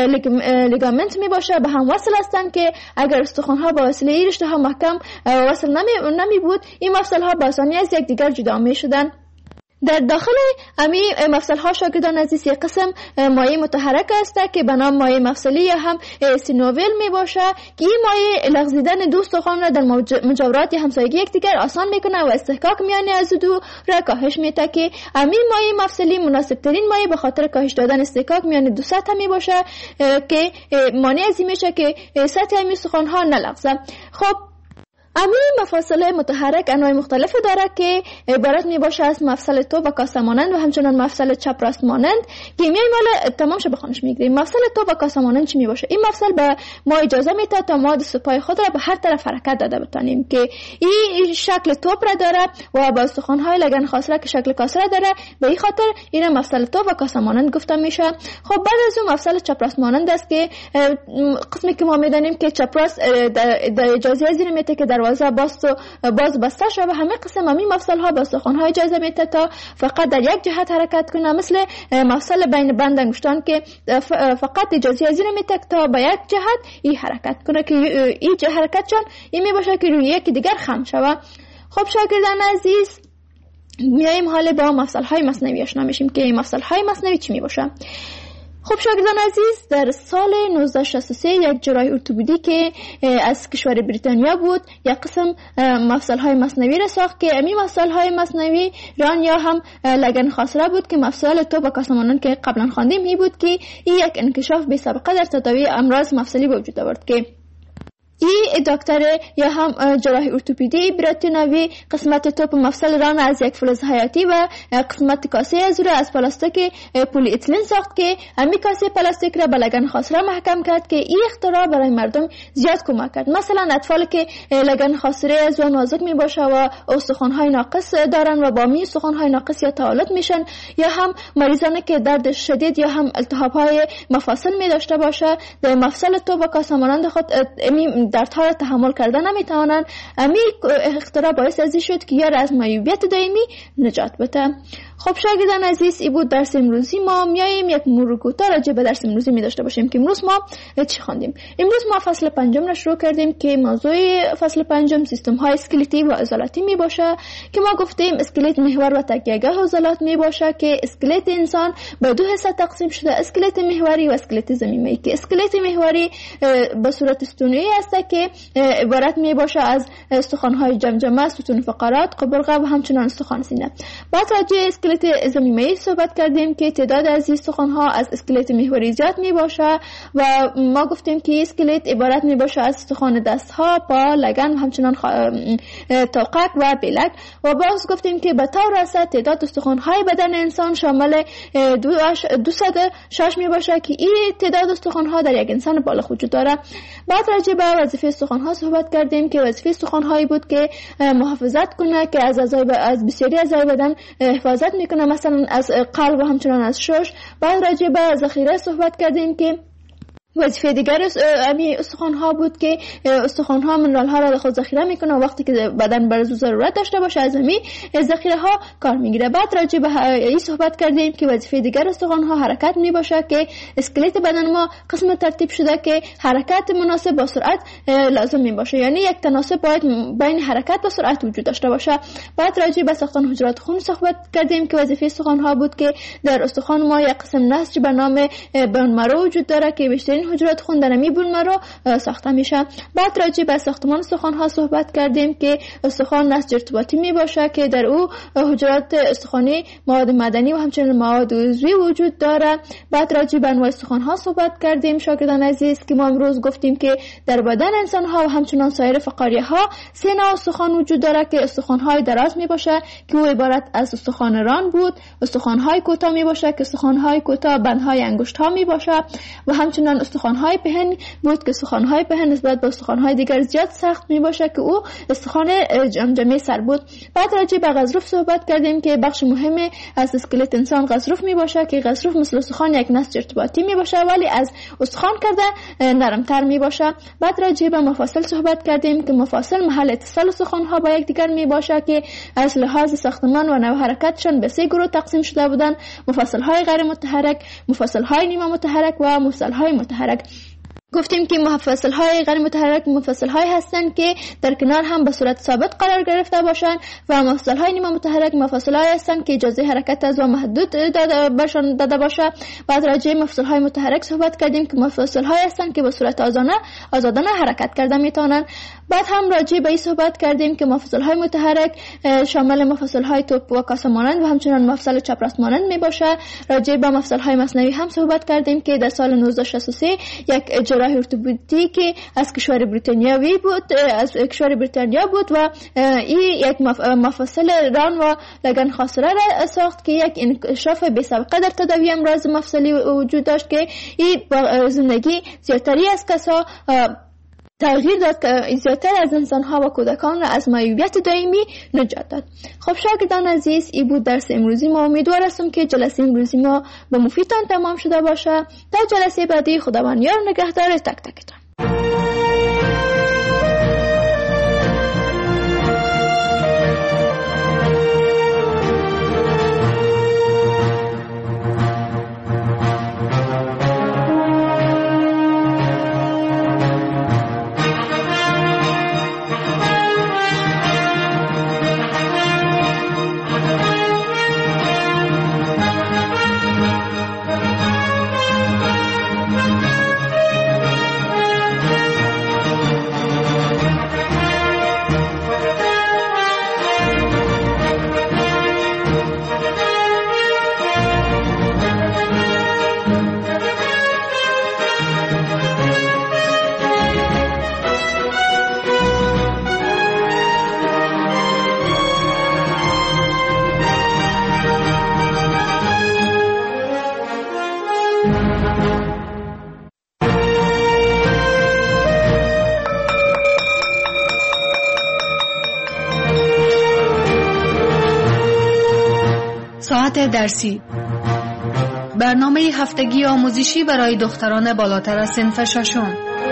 S3: لیگامنت می باشه به هم وصل هستند که اگر استخوان‌ها با وسیله این رشته‌ها محکم وصل نمی بود این مفصل‌ها به آسانی از یکدیگر جدا می شدن. در داخل امی مفصل ها شاگردان عزیز یک قسم مایع متحرک است که به نام مایع مفصلی یا هم سینوویل می باشه که این مایع لغزیدن دو استخوان را در مجاورات همسایگی یکدیگر آسان میکنه و استحکاک میان از دو را کاهش میده که امی مایع مفصلی مناسب ترین مایع به خاطر کاهش دادن استحکاک میان دو سطح می باشه که مانع از این میشه که سطح امی استخوان ها نلغزه. خب امی مفاصل متحرک انواع مختلفی داره که عبارت می باشه از مفصل توپ و کاسه مانند و همچنان مفصل چپ راست مانند که میایم حالا تمام شه بخونش میگیریم. مفصل توپ و کاسه مانند چی می باشه؟ این مفصل به ما اجازه میده تا ما دست پای خود را به هر طرف حرکت داده بتونیم که این شکل توپ را داره و با استخوان‌های لگن خاصره که شکل کاسه را داره، به این خاطر این مفصل توپ و کاسه مانند گفته میشه. خب بعد از اون مفصل چپ راست مانند است که قسمی که ما میدانیم که چپ راست در اجازه زیر میته که دروازه باز بسته شده و همه قسم همین مفصل ها با استخوان های اجازه میده تا فقط در یک جهت حرکت کنه، مثل مفصل بین بند انگشتان که فقط اجازه زیر میده تا با یک جهت این حرکت کنه که این حرکت چون این می باشه که روی یکی دیگر خم شود. خب شاگردان عزیز میایم حالا با مفصل های مصنوی آشنا میشیم که مفصل های مصنوی چی می باشه. خب شاگردان عزیز، در سال 1963 یک جراح ارتوپدی که از کشور بریتانیا بود یک قسم مفصل‌های مصنوی را ساخت که این مفصل‌های مصنوی ران یا هم لگن خاصره بود که مفصل توپ و کاسه مانند که قبلا خواندیم این بود که این یک انکشاف بی سابقه در تداوی امراض مفصلی به وجود آورد که این دکتر یا هم جراح ارتوپدی براتینوی قسمت توپ مفصل ران از یک فلز حیاتی و قسمت کاسه از رو از پلاستیک پلی اتیلن ساخت که همین کاسه پلاستیک را به لگن خاصره محکم کرد که این اختراع برای مردم زیاد کمک کرد. مثلا اطفالی که لگن خاصره از و نازک می باشه و استخوان‌های ناقص دارن و با می استخوان‌های ناقص یا تولد میشن، یا هم مریضانی که درد شدید یا هم التهاب‌های مفاصل می داشته باشه، در مفصل توپ و کاسه مانند خود دردها را تحمل کردن نمیتوانن. امی اختراع باعث ازی شد که یار از معیوبیت دائمی نجات بده. خب شاگردان عزیز، این بود درس امروزی ما. میایم یک مرور کوتاه راجع به درس امروزی می داشته باشیم که امروز ما چی خواندیم. امروز ما فصل پنجم را شروع کردیم که موضوع فصل پنجم سیستم های اسکلتی و عضلاتی می باشه که ما گفتیم اسکلت محور و تکیه‌گاه عضلات می باشه که اسکلت انسان به دو حصه تقسیم شده، اسکلت محوری و اسکلت ضمیمی، که اسکلت محوری به صورت ستونی است که عبارت می باشه از استخوان‌های جمجمه، ستون فقرات، قبرقه و همچنان استخوان سینه. بعد راجع اسکلت ضمیمی صحبت کردیم که تعداد از استخوان‌ها از اسکلت محوری زیاد می باشه و ما گفتیم که اسکلت عبارت می باشه از استخوان دست‌ها، پا، لگن و همچنان توقک و بلک. و باز گفتیم که به طور راست تعداد استخوان‌های بدن انسان شامل 206 می باشه که این تعداد استخوان‌ها در یک انسان بالغ وجود داره. بعد راجع به وظیفه استخوان‌ها صحبت کردیم که وظیفه استخوان‌هایی بود که محافظت کنه، که از بسیاری اعضای بدن حفاظت میکنه، مثلا از قلب و همچنان از شش. بعد راجع به ذخیره صحبت کردیم که وظیفه دیگر استخوان‌ها بود که استخوان‌ها منرال‌ها را خود ذخیره میکنه و وقتی که بدن برای ضرورت داشته باشه از همین ذخیره‌ها کار میگیره. بعد راجع به این صحبت کردیم که وظیفه دیگر استخوان‌ها حرکت میباشه که اسکلت بدن ما قسم ترتیب شده که حرکت مناسب با سرعت لازم میباشه، یعنی یک تناسب باید بین حرکت و سرعت وجود داشته باشه. بعد راجع به ساختن حجرات خون صحبت کردیم که وظیفه استخوان‌ها بود که در استخوان ما یک قسم نسج به نام بون مرو وجود داره که بیشترین حجرات خون در می بون مرو ساخته میشه. بعد راجع به ساختمان استخوان ها صحبت کردیم که استخوان نسج ارتباطی می باشه که در او حجرات استخوانی، مواد مدنی و همچنین مواد عضوی وجود داره. بعد راجع به انواع استخوان ها صحبت کردیم شاگردان عزیز که ما امروز گفتیم که در بدن انسان ها و همچنین سایر فقاریه ها 3 نوع استخوان وجود داره که استخوان های دراز می باشه که او عبارت از استخوان ران بود، استخوان های کوتاه می باشه که استخوان های کوتاه بندهای انگشت ها می باشه و همچنین استخوان های پهن بود که استخوان های پهن نسبت به استخوان های دیگر زیاد سخت می باشه که او استخوان جمجمه سر بود. بعد راجع به غضروف صحبت کردیم که بخش مهمی از اسکلت انسان غضروف می باشه که غضروف مثل استخوان یک نسج ارتباطی می باشه ولی از استخوان کرده نرمتر می باشه. بعد راجع به مفاصل صحبت کردیم که مفاصل محل اتصال استخوان ها با یکدیگر می باشه که از لحاظ ساختمان و نوع حرکتشان به 3 گروه تقسیم شده بودن: مفاصل های غیر متحرک، مفاصل های نیمه متحرک و مفاصل های متحرک. گفتیم که مفاصل های غیر متحرک مفاصل های هستند که در کنار هم به صورت ثابت قرار گرفته باشند و مفاصل های نیمه متحرک مفاصل های هستند که اجازه حرکت از و محدود داده باشه. بعد راجع به مفاصل های متحرک صحبت کردیم که مفاصل های هستند که به صورت آزادانه حرکت کرده میتونن. بعد هم راجع به این صحبت کردیم که مفاصل های متحرک شامل مفاصل های توپ و کاسه مانند و همچنین مفصل چپ راست مانند می باشه. راجع به مفصل های مصنوعی هم صحبت کردیم که در سال 1963 یک جراح ارتوپدی که از کشور بریتانیا بود و این یک مفصل ران و لگن خاصره را ساخت که یک انکشاف بی سابقه در تداوی امراض مفصلی وجود داشت که این با زندگی زیادتری از کسا تغییر داد که زیادتر از انسان‌ها و کودکان را از معیوبیت دائمی نجات داد. خب شاگردان عزیز، این بود درس امروزی ما. امیدوار هستم که جلسه امروزی ما به مفیدتان تمام شده باشه. تا جلسه بعدی خداوند یار نگهدار تک تکتان.
S2: ساعت درسی، برنامه هفتگی آموزشی برای دختران بالاتر از صنف ششم.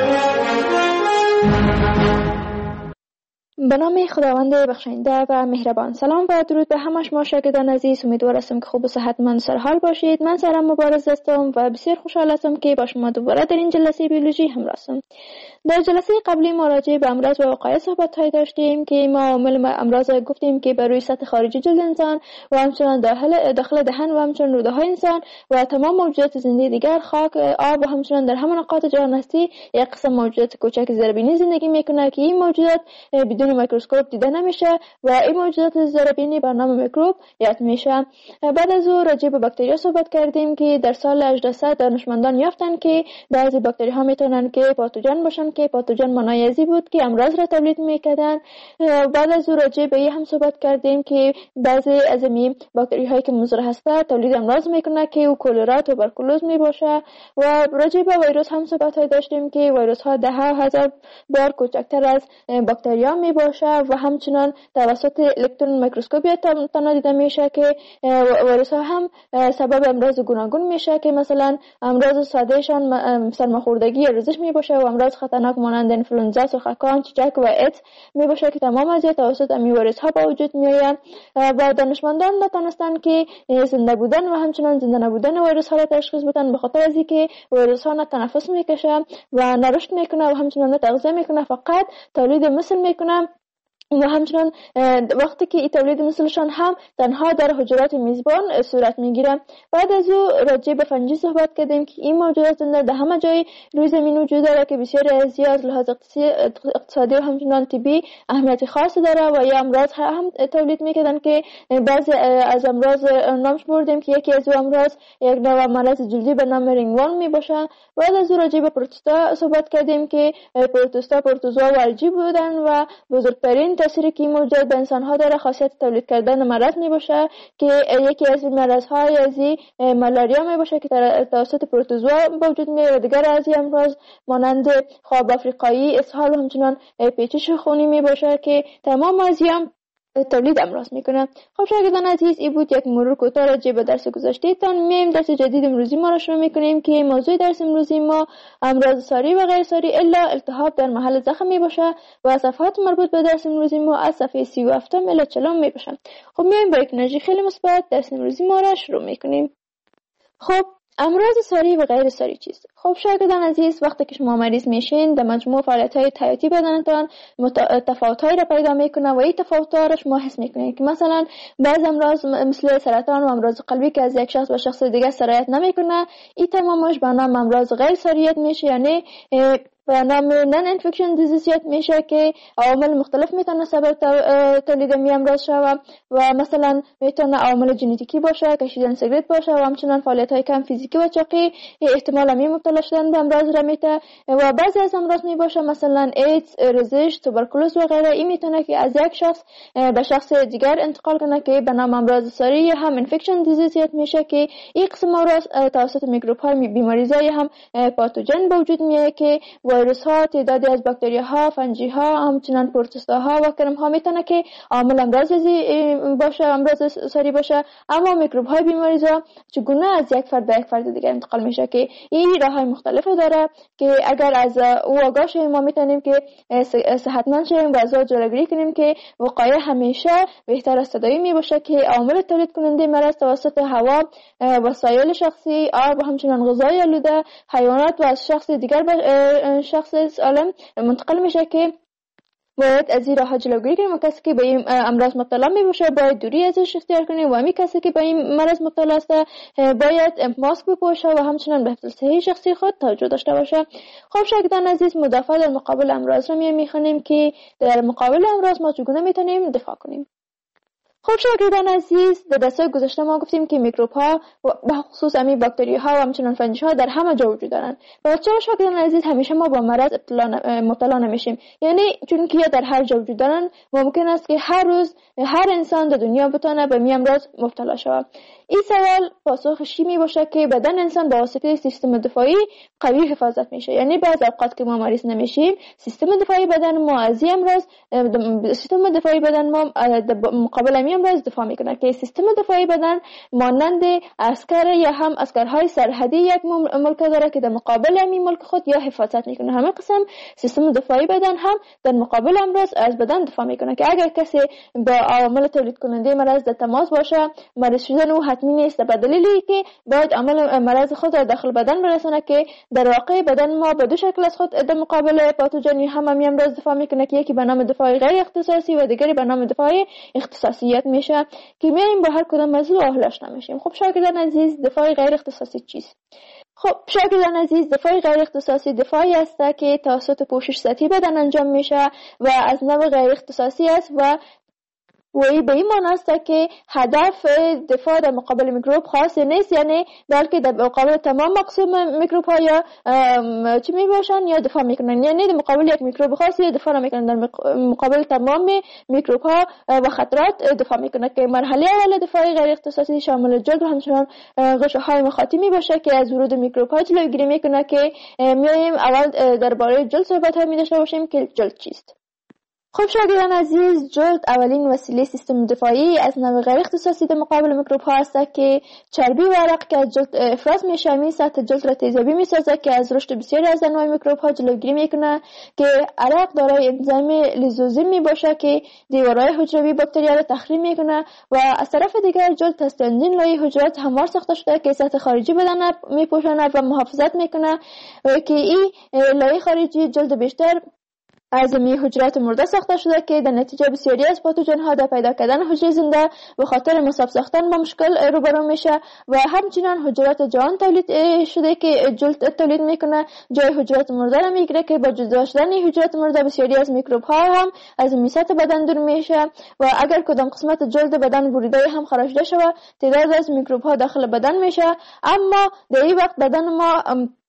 S3: به نام خداوند بخشنده و مهربان. سلام و درود به همه شما شاگردان عزیز. امیدوار هستم که خوب و صحتمند سرحال باشید. من سارا مبارز هستم و بسیار خوشحال هستم که با شما دوباره در این جلسه بیولوژی همراه هستم. در جلسه قبلی ما راجع به امراض و وقایع صحبت داشتیم که ما عوامل امراض گفتیم که بر روی سطح خارجی جلد انسان و همچنین داخل دهن و همچنین روده های انسان و تمام موجودات زنده دیگر، خاک، آب و همچنین در همه نقاط جهان هستی یک قسم موجودات کوچک زیربینی زندگی میکنه که این موجودات بدون میکروسکوپ دیده نمیشه و این موجودات زیربینی به نام میکروب یاد میشه. بعد از او راجع به باکتریا صحبت کردیم که در سال 1800 دانشمندان یافتن که بعضی باکتری ها میتونن که پاتوژن باشن که پاتوژن معنای ازی بود که امراض را تولید میکردن. بعد از او راجع به هم صحبت کردیم که بعضی از این باکتری هایی که مضر هسته تولید امراض میکنه که او کلرا، توبرکولوز میباشه. و راجع به ویروس هم صحبت داشتیم که ویروس ها 10,000 بار کوچکتر از باکتریا میباشه و همچنان توسط الکترون میکروسکوپی تنها دیده میشه که ویروس ها هم سبب امراض گوناگون میشه که مثلا امراض ساده شان سرماخوردگی ریزش میباشه و امراض خطرناک مانند انفلوئنزا، سرخکان، چیچک و ایدز میباشه که تمام از توسط این ویروس ها به وجود میآید. و دانشمندان نتونستن که زنده بودن و همچنان زنده نبودن ویروس ها را تشخیص بدن به خاطر از اینکه ویروس ها نه تنفس میکشه و نه رشد میکنه و همچنان نه تغذیه میکنه، فقط تولید مثل میکنه و همچنان وقتی که این تولید مثلشان هم تنها در حجرات میزبان صورت میگیره. بعد از او راجع به فنجی صحبت کردیم که این موجودات زنده در همه جای روی زمین وجود داره که بسیاری از از لحاظ اقتصادی و همچنان طبی اهمیت خاص داره و یا امراض هم تولید میکردن که بعضی از امراض نامش بردیم که یکی از امراض یک نوع مرض جلدی به نام رینگورم میباشه. بعد از او راجع به پروتوزوا صحبت کردیم که پروتوزوا ورجی بودن و بزرگترین تأثیری که این موجودات به انسان‌ها داره خاصیت تولید کردن مرض میباشه که یکی از مرض‌های ازی مالاریا میباشه که توسط پروتوزوا به وجود میاد و دیگر از این امراض مانند خواب افریقایی، اسهال و همچنان پیچش خونی میباشه که تمام از تولید امراض میکنه. خب شاگردان عزیز، این بود یک مرور کوتاه راجع به درس گذشته تان. میایم درس جدید امروزی ما را شروع میکنیم که موضوع درس امروزی ما امراض ساری و غیر ساری الا التهاب در محل زخم میباشه و صفحات مربوط به درس امروزی ما از صفحه 37 الی 40 میباشن. خب میایم با یک انرژی خیلی مثبت درس امروزی ما را شروع میکنیم. خب امراض ساری و غیر ساری چیست؟ خب شاگردان عزیز، وقتی که شما مریض میشین در مجموع فعالیت‌های حیاتی بدنتان تفاوت‌هایی را پیدا میکنه و این تفاوت‌ها را شما حس میکنید که مثلا بعض امراض مثل سرطان و امراض قلبی که از یک شخص به شخص دیگه سرایت نمیکنه، این تمامش به نام امراض غیر ساریت میشه، یعنی و نام نان انفکشن دیزیزیت میشه که عوامل مختلف میتونه سبب تولید می امراض شود و مثلا میتونه عوامل ژنتیکی باشه، کشیدن سیگرت باشه و همچنین فعالیت‌های کم فیزیکی و چاقی احتمال می مبتلا شدن به امراض را میته. و بعضی از امراض می باشه مثلا ایدز، ریزش، توبرکولوز و غیره. این میتونه که از یک شخص به شخص دیگر انتقال کنه که به نام امراض ساری هم انفکشن دیزیزیت میشه که این قسم امراض توسط میکروب‌های بیماریزای هم پاتوژن به وجود میاد که ویروس ها، تعدادی از باکتری ها، فنجی ها، همچنین پروتوزوا ها و کرم ها میتونه که عامل امراض باشه، امراض ساری باشه. اما میکروب های بیماریزا چگونه از یک فرد به یک فرد دیگه انتقال میشه که این راه های مختلفی داره که اگر از او آگاه شیم ما میتونیم که صحتمند شیم و از جلوگیری کنیم که وقایع همیشه بهتر از تداوی میباشه که عامل تولید کننده مرض توسط هوا، وسایل شخصی، آب و همچنین غذای آلوده، حیوانات و از شخص دیگر به شخص سالم منتقل میشه که باید از این راه جلوگیری کنیم و کسی که به این امراض مبتلا می باشه باید دوری ازش اختیار کنیم و همی کسی که به این مرض مبتلا است باید ماسک بپوشه و همچنین به حفظ صحی شخصی خود توجه داشته باشه. خب شاگردان عزیز، مدافع در مقابل امراض را میخوانیم که در مقابل امراض ما چگونه میتونیم دفاع کنیم. خب شاگردان عزیز، در درس‌های گذشته ما گفتیم که میکروب‌ها به خصوص همین باکتری‌ها و همچنین فنجی‌ها در همه جا وجود دارند. و چرا شاگردان عزیز همیشه ما با مرض مبتلا نمیشیم؟ یعنی چون که در هر جا وجود دارن، ممکن است که هر روز هر انسان در دنیا بتونه به این امراض مبتلا شود. این سوال پاسخش می باشه که بدن انسان با واسطه سیستم دفاعی قوی حفاظت میشه. یعنی بعض اوقات که ما مریض نمیشیم، سیستم دفاعی بدن ما از این امراض، سیستم دفاعی بدن ما مقابل این امراض دفاع میکنه که سیستم دفاعی بدن مانند عسکر یا هم عسکرهای سرحدی یک ملک داره که در مقابل این ملک خود یا حفاظت میکنه. همه قسم سیستم دفاعی بدن هم در مقابل امراض از بدن دفاع میکنه که اگر کسی با عوامل تولید کننده مرض در تماس باشه، مریض شدن او حتمی نیست، به دلیلی که باید عامل مرض خود را داخل بدن برسونه که در واقع بدن ما به دو شکل از خود در مقابل پاتوژن هم امراض دفاع میکنه که یکی به نام دفاع غیر اختصاصی و دیگری به نام دفاع اختصاصیت میشه که میایم با هر کدام موضوع آهلش نمیشیم. خب شاگردان عزیز، دفاع غیر اختصاصی چیست؟ خب شاگردان عزیز، دفاع غیر اختصاصی دفاعی است که توسط پوشش سطحی بدن انجام میشه و از نوع غیر اختصاصی است و به این معنی است که هدف دفاع در مقابل میکروب خاصی نیست، یعنی بلکه در مقابل تمام مقسوم میکروب ها یا چی می باشن یا دفاع میکنن، یعنی در مقابل یک میکروب خاصی دفاع نمیکنن، در مقابل تمام میکروب ها و خطرات دفاع میکنن که مرحله اول دفاع غیر اختصاصی شامل جلد و همچنان غشاهای مخاطی می باشه که از ورود میکروب ها جلوگیری میکنه که میایم اول درباره جلد صحبت ها می داشته باشیم که جلد چیست. خب شاگردان عزیز، جلد اولین وسیله سیستم دفاعی از نوع غیر اختصاصی در مقابل میکروب ها است که چربی و عرق که از جلد افراز میشه می سطح جلد را تیزابی میسازه که از رشد بسیاری از انواع میکروب ها جلوگیری میکنه که عرق دارای انزیم لیزوزیم می باشه که دیوارهای حجروی باکتریا را تخریب میکنه و از طرف دیگر جلد تستندین لایه حجرات هموار ساخته شده که سطح خارجی بدن میپوشاند و محافظت میکنه که این لایه خارجی جلد بیشتر از حجرات مرده ساخته شده که در نتیجه بسیاری از پاتوژن ها در پیدا کردن حجره زنده به خاطر مصاب ساختن با مشکل روبرو میشه و همچنین حجرات جان تولید شده که جلد تولید میکنه جای حجرات مرده را میگیره که با جدا شدن حجرات مرده بسیاری از میکروب ها هم از میسط بدن دور میشه و اگر کدام قسمت جلد بدن بریده هم خارجده شود تعداد از میکروب ها داخل بدن میشه، اما در این وقت بدن ما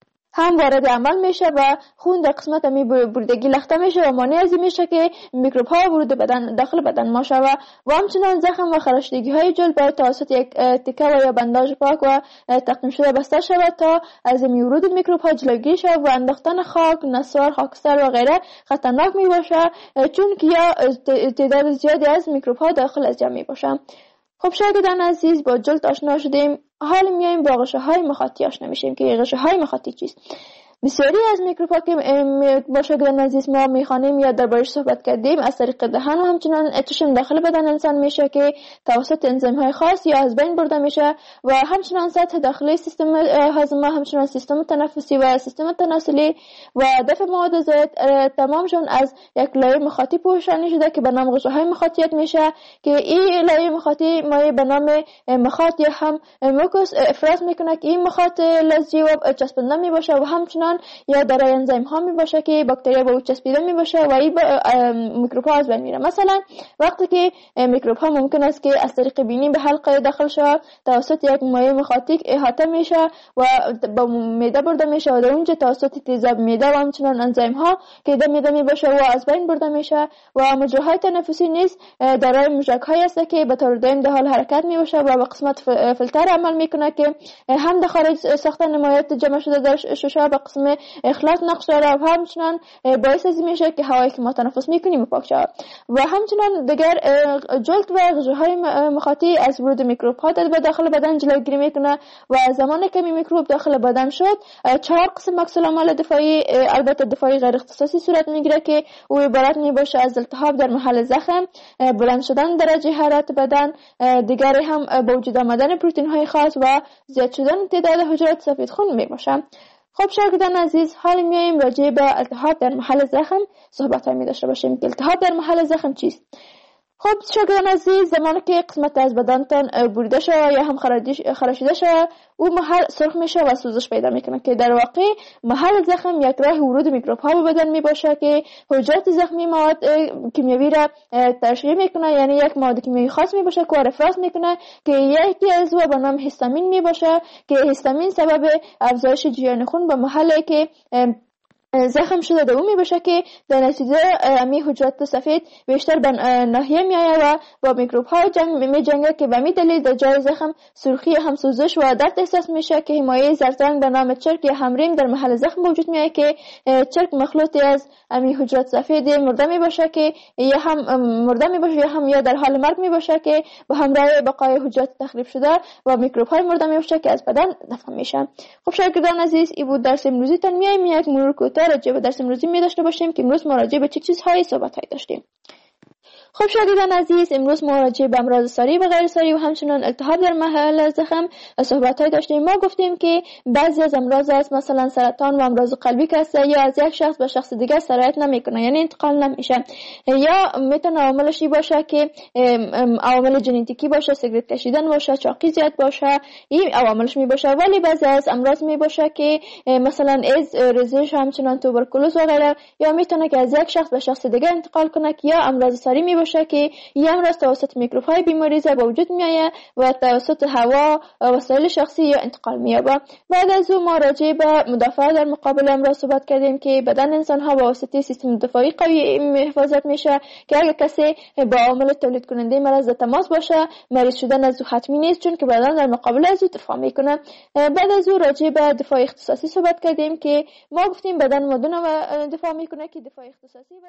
S3: هم وارد عمل میشه و خون در قسمت می بریدگی لخته میشه و مانع از این میشه که میکروب ها ورود بدن داخل بدن ما شود و همچنان زخم و خراشیدگی های جلد باید توسط یک تکه و یا بنداژ پاک و تقسیم شده بسته شود تا از ورود میکروب ها جلوگیری شود و انداختن خاک، نسوار، خاکستر و غیره خطرناک می باشه چون که یا تعداد زیادی از میکروب ها داخل از جمع می باشه. خب شاگردان عزیز، با جلد آشنا شدیم، حال میایم با غشاهای مخاطی آشنا میشیم که غشاهای مخاطی چیست. بسیاری از میکروب‌ها که با شاگردان عزیز ما میخوانیم یا دربارش صحبت کردیم از طریق دهن و همچنان چشم داخل بدن انسان میشه که توسط انزیم‌های خاص یا از بین برده میشه و همچنان سطح داخلی سیستم هاضمه، همچنان سیستم تنفسی و سیستم تناسلی و دفع مواد زائد تمامشون از یک لایه مخاطی پوشانی شده که به نام غشاهای مخاطیت میشه که این لایه مخاطی مایع به نام مخاط یا هم موکوس افراز میکنه که این مخاط لزجی و چسبنده میباشه و همچنان یا در انزیم ها می باشه که باکتریا به او چسبیده می باشه و این میکروب ها از بین میره. مثلا وقتی که میکروب ها ممکن است که از طریق بینی به حلقه داخل شود توسط یک مایع مخاطی احاطه میشه و به معده برده میشه و در اونجا توسط تیزاب معده و همچنان انزیم ها که در معده می باشه و از بین برده میشه و مجراهای تنفسی نیز دارای موشک هایی است که به طور دائم در حال حرکت می باشه و به قسمت فیلتر عمل میکنه که هم در خارج ساختن مایعات جمع شده در شش به قسم اخلاص نقش داره و همچنان باعث از میشه که هوایی که ما تنفس میکنیم پاک شود و همچنان دیگر جلد و غشاهای مخاطی از ورود میکروب ها در داخل بدن جلوگیری میکنه و زمانی که میکروب داخل بدن شد 4 قسم عکس العمل دفاعی البته دفاعی غیر اختصاصی صورت میگیره که او عبارت میباشه از التهاب در محل زخم، بلند شدن درجه حرارت بدن، دیگری هم با وجود آمدن پروتئین های خاص و زیاد شدن تعداد حجرات سفید خون میباشه. خب شاگردان عزیز، حالا میایم راجع به التهاب در محل زخم صحبت می داشته باشیم که التهاب در محل زخم چیست. خب شاگردان عزیز، زمانی که قسمت از بدنتان بریده شود یا هم خراشیده شود او محل سرخ میشه و سوزش پیدا میکنه که در واقع محل زخم یک راه ورود میکروب ها به بدن میباشه که حجرات زخمی مواد کیمیایی را ترشح میکنه، یعنی یک مواد کیمیایی خاص میباشه که افراز میکنه که یکی از او به نام هیستامین میباشه که هیستامین سبب افزایش جریان خون به محلی که زخم شده دومی باشه که در نتیجه امی حجرات سفید بیشتر به ناحیه می آید و با میکروب های می جنگه که به می دلیل در جای زخم سرخی هم سوزش و درد احساس میشه که حمایه زردرنگ به نام چرک یا همریم در محل زخم وجود می آید که چرک مخلوطی از امی حجرات سفید مرده می باشه که یا هم مرده می باشه یا هم یا در حال مرگ می باشه که به همراه بقای حجرات تخریب شده و میکروب های مرده می باشه که از بدن دفن میشه. خب شاگردان عزیز، این بود درس امروزی تان. میایم یک مرور کوتاه راجع به درس امروزی می داشته باشیم که امروز راجع به چه چیزهایی صحبت داشتیم. خب شاگردان عزیز، امروز ما راجع به امراض ساری و غیر ساری و همچنان التهاب در محل زخم صحبت‌های داشتیم. ما گفتیم که بعضی از امراض است مثلا سرطان و امراض قلبی که است یا از یک شخص به شخص دیگر سرایت نمیکنه، یعنی انتقال نمیشه، یا میتونه عواملش باشه که عوامل ژنتیکی باشه، سیگرت کشیدن باشه، چاقی زیاد باشه، این عواملش باشه. ولی بعضی از امراض باشه که مثلا ایدز، ریزش، همچنان توبرکولوز و غیره، یا میتونه که از یک شخص به شخص دیگر انتقال کنه که یا امراض ساری باشه که این امراض توسط میکروب های بیماریزه به وجود میآید و توسط هوا، وسایل شخصی یا انتقال مییابه. بعد از اون ما راجع به مدافعت در مقابل امراض صحبت کردیم که بدن انسان ها با واسطه سیستم دفاعی قوی حفاظت میشه که اگر کسی با عامل تولید کننده مرض تماس باشه، مریض شدن از او حتمی نیست چون که بدن در مقابل از او دفاع میکنه. بعد از اون راجع به دفاع اختصاصی صحبت کردیم که ما گفتیم بدن مدونه و دفاع میکنه که دفاع اختصاصی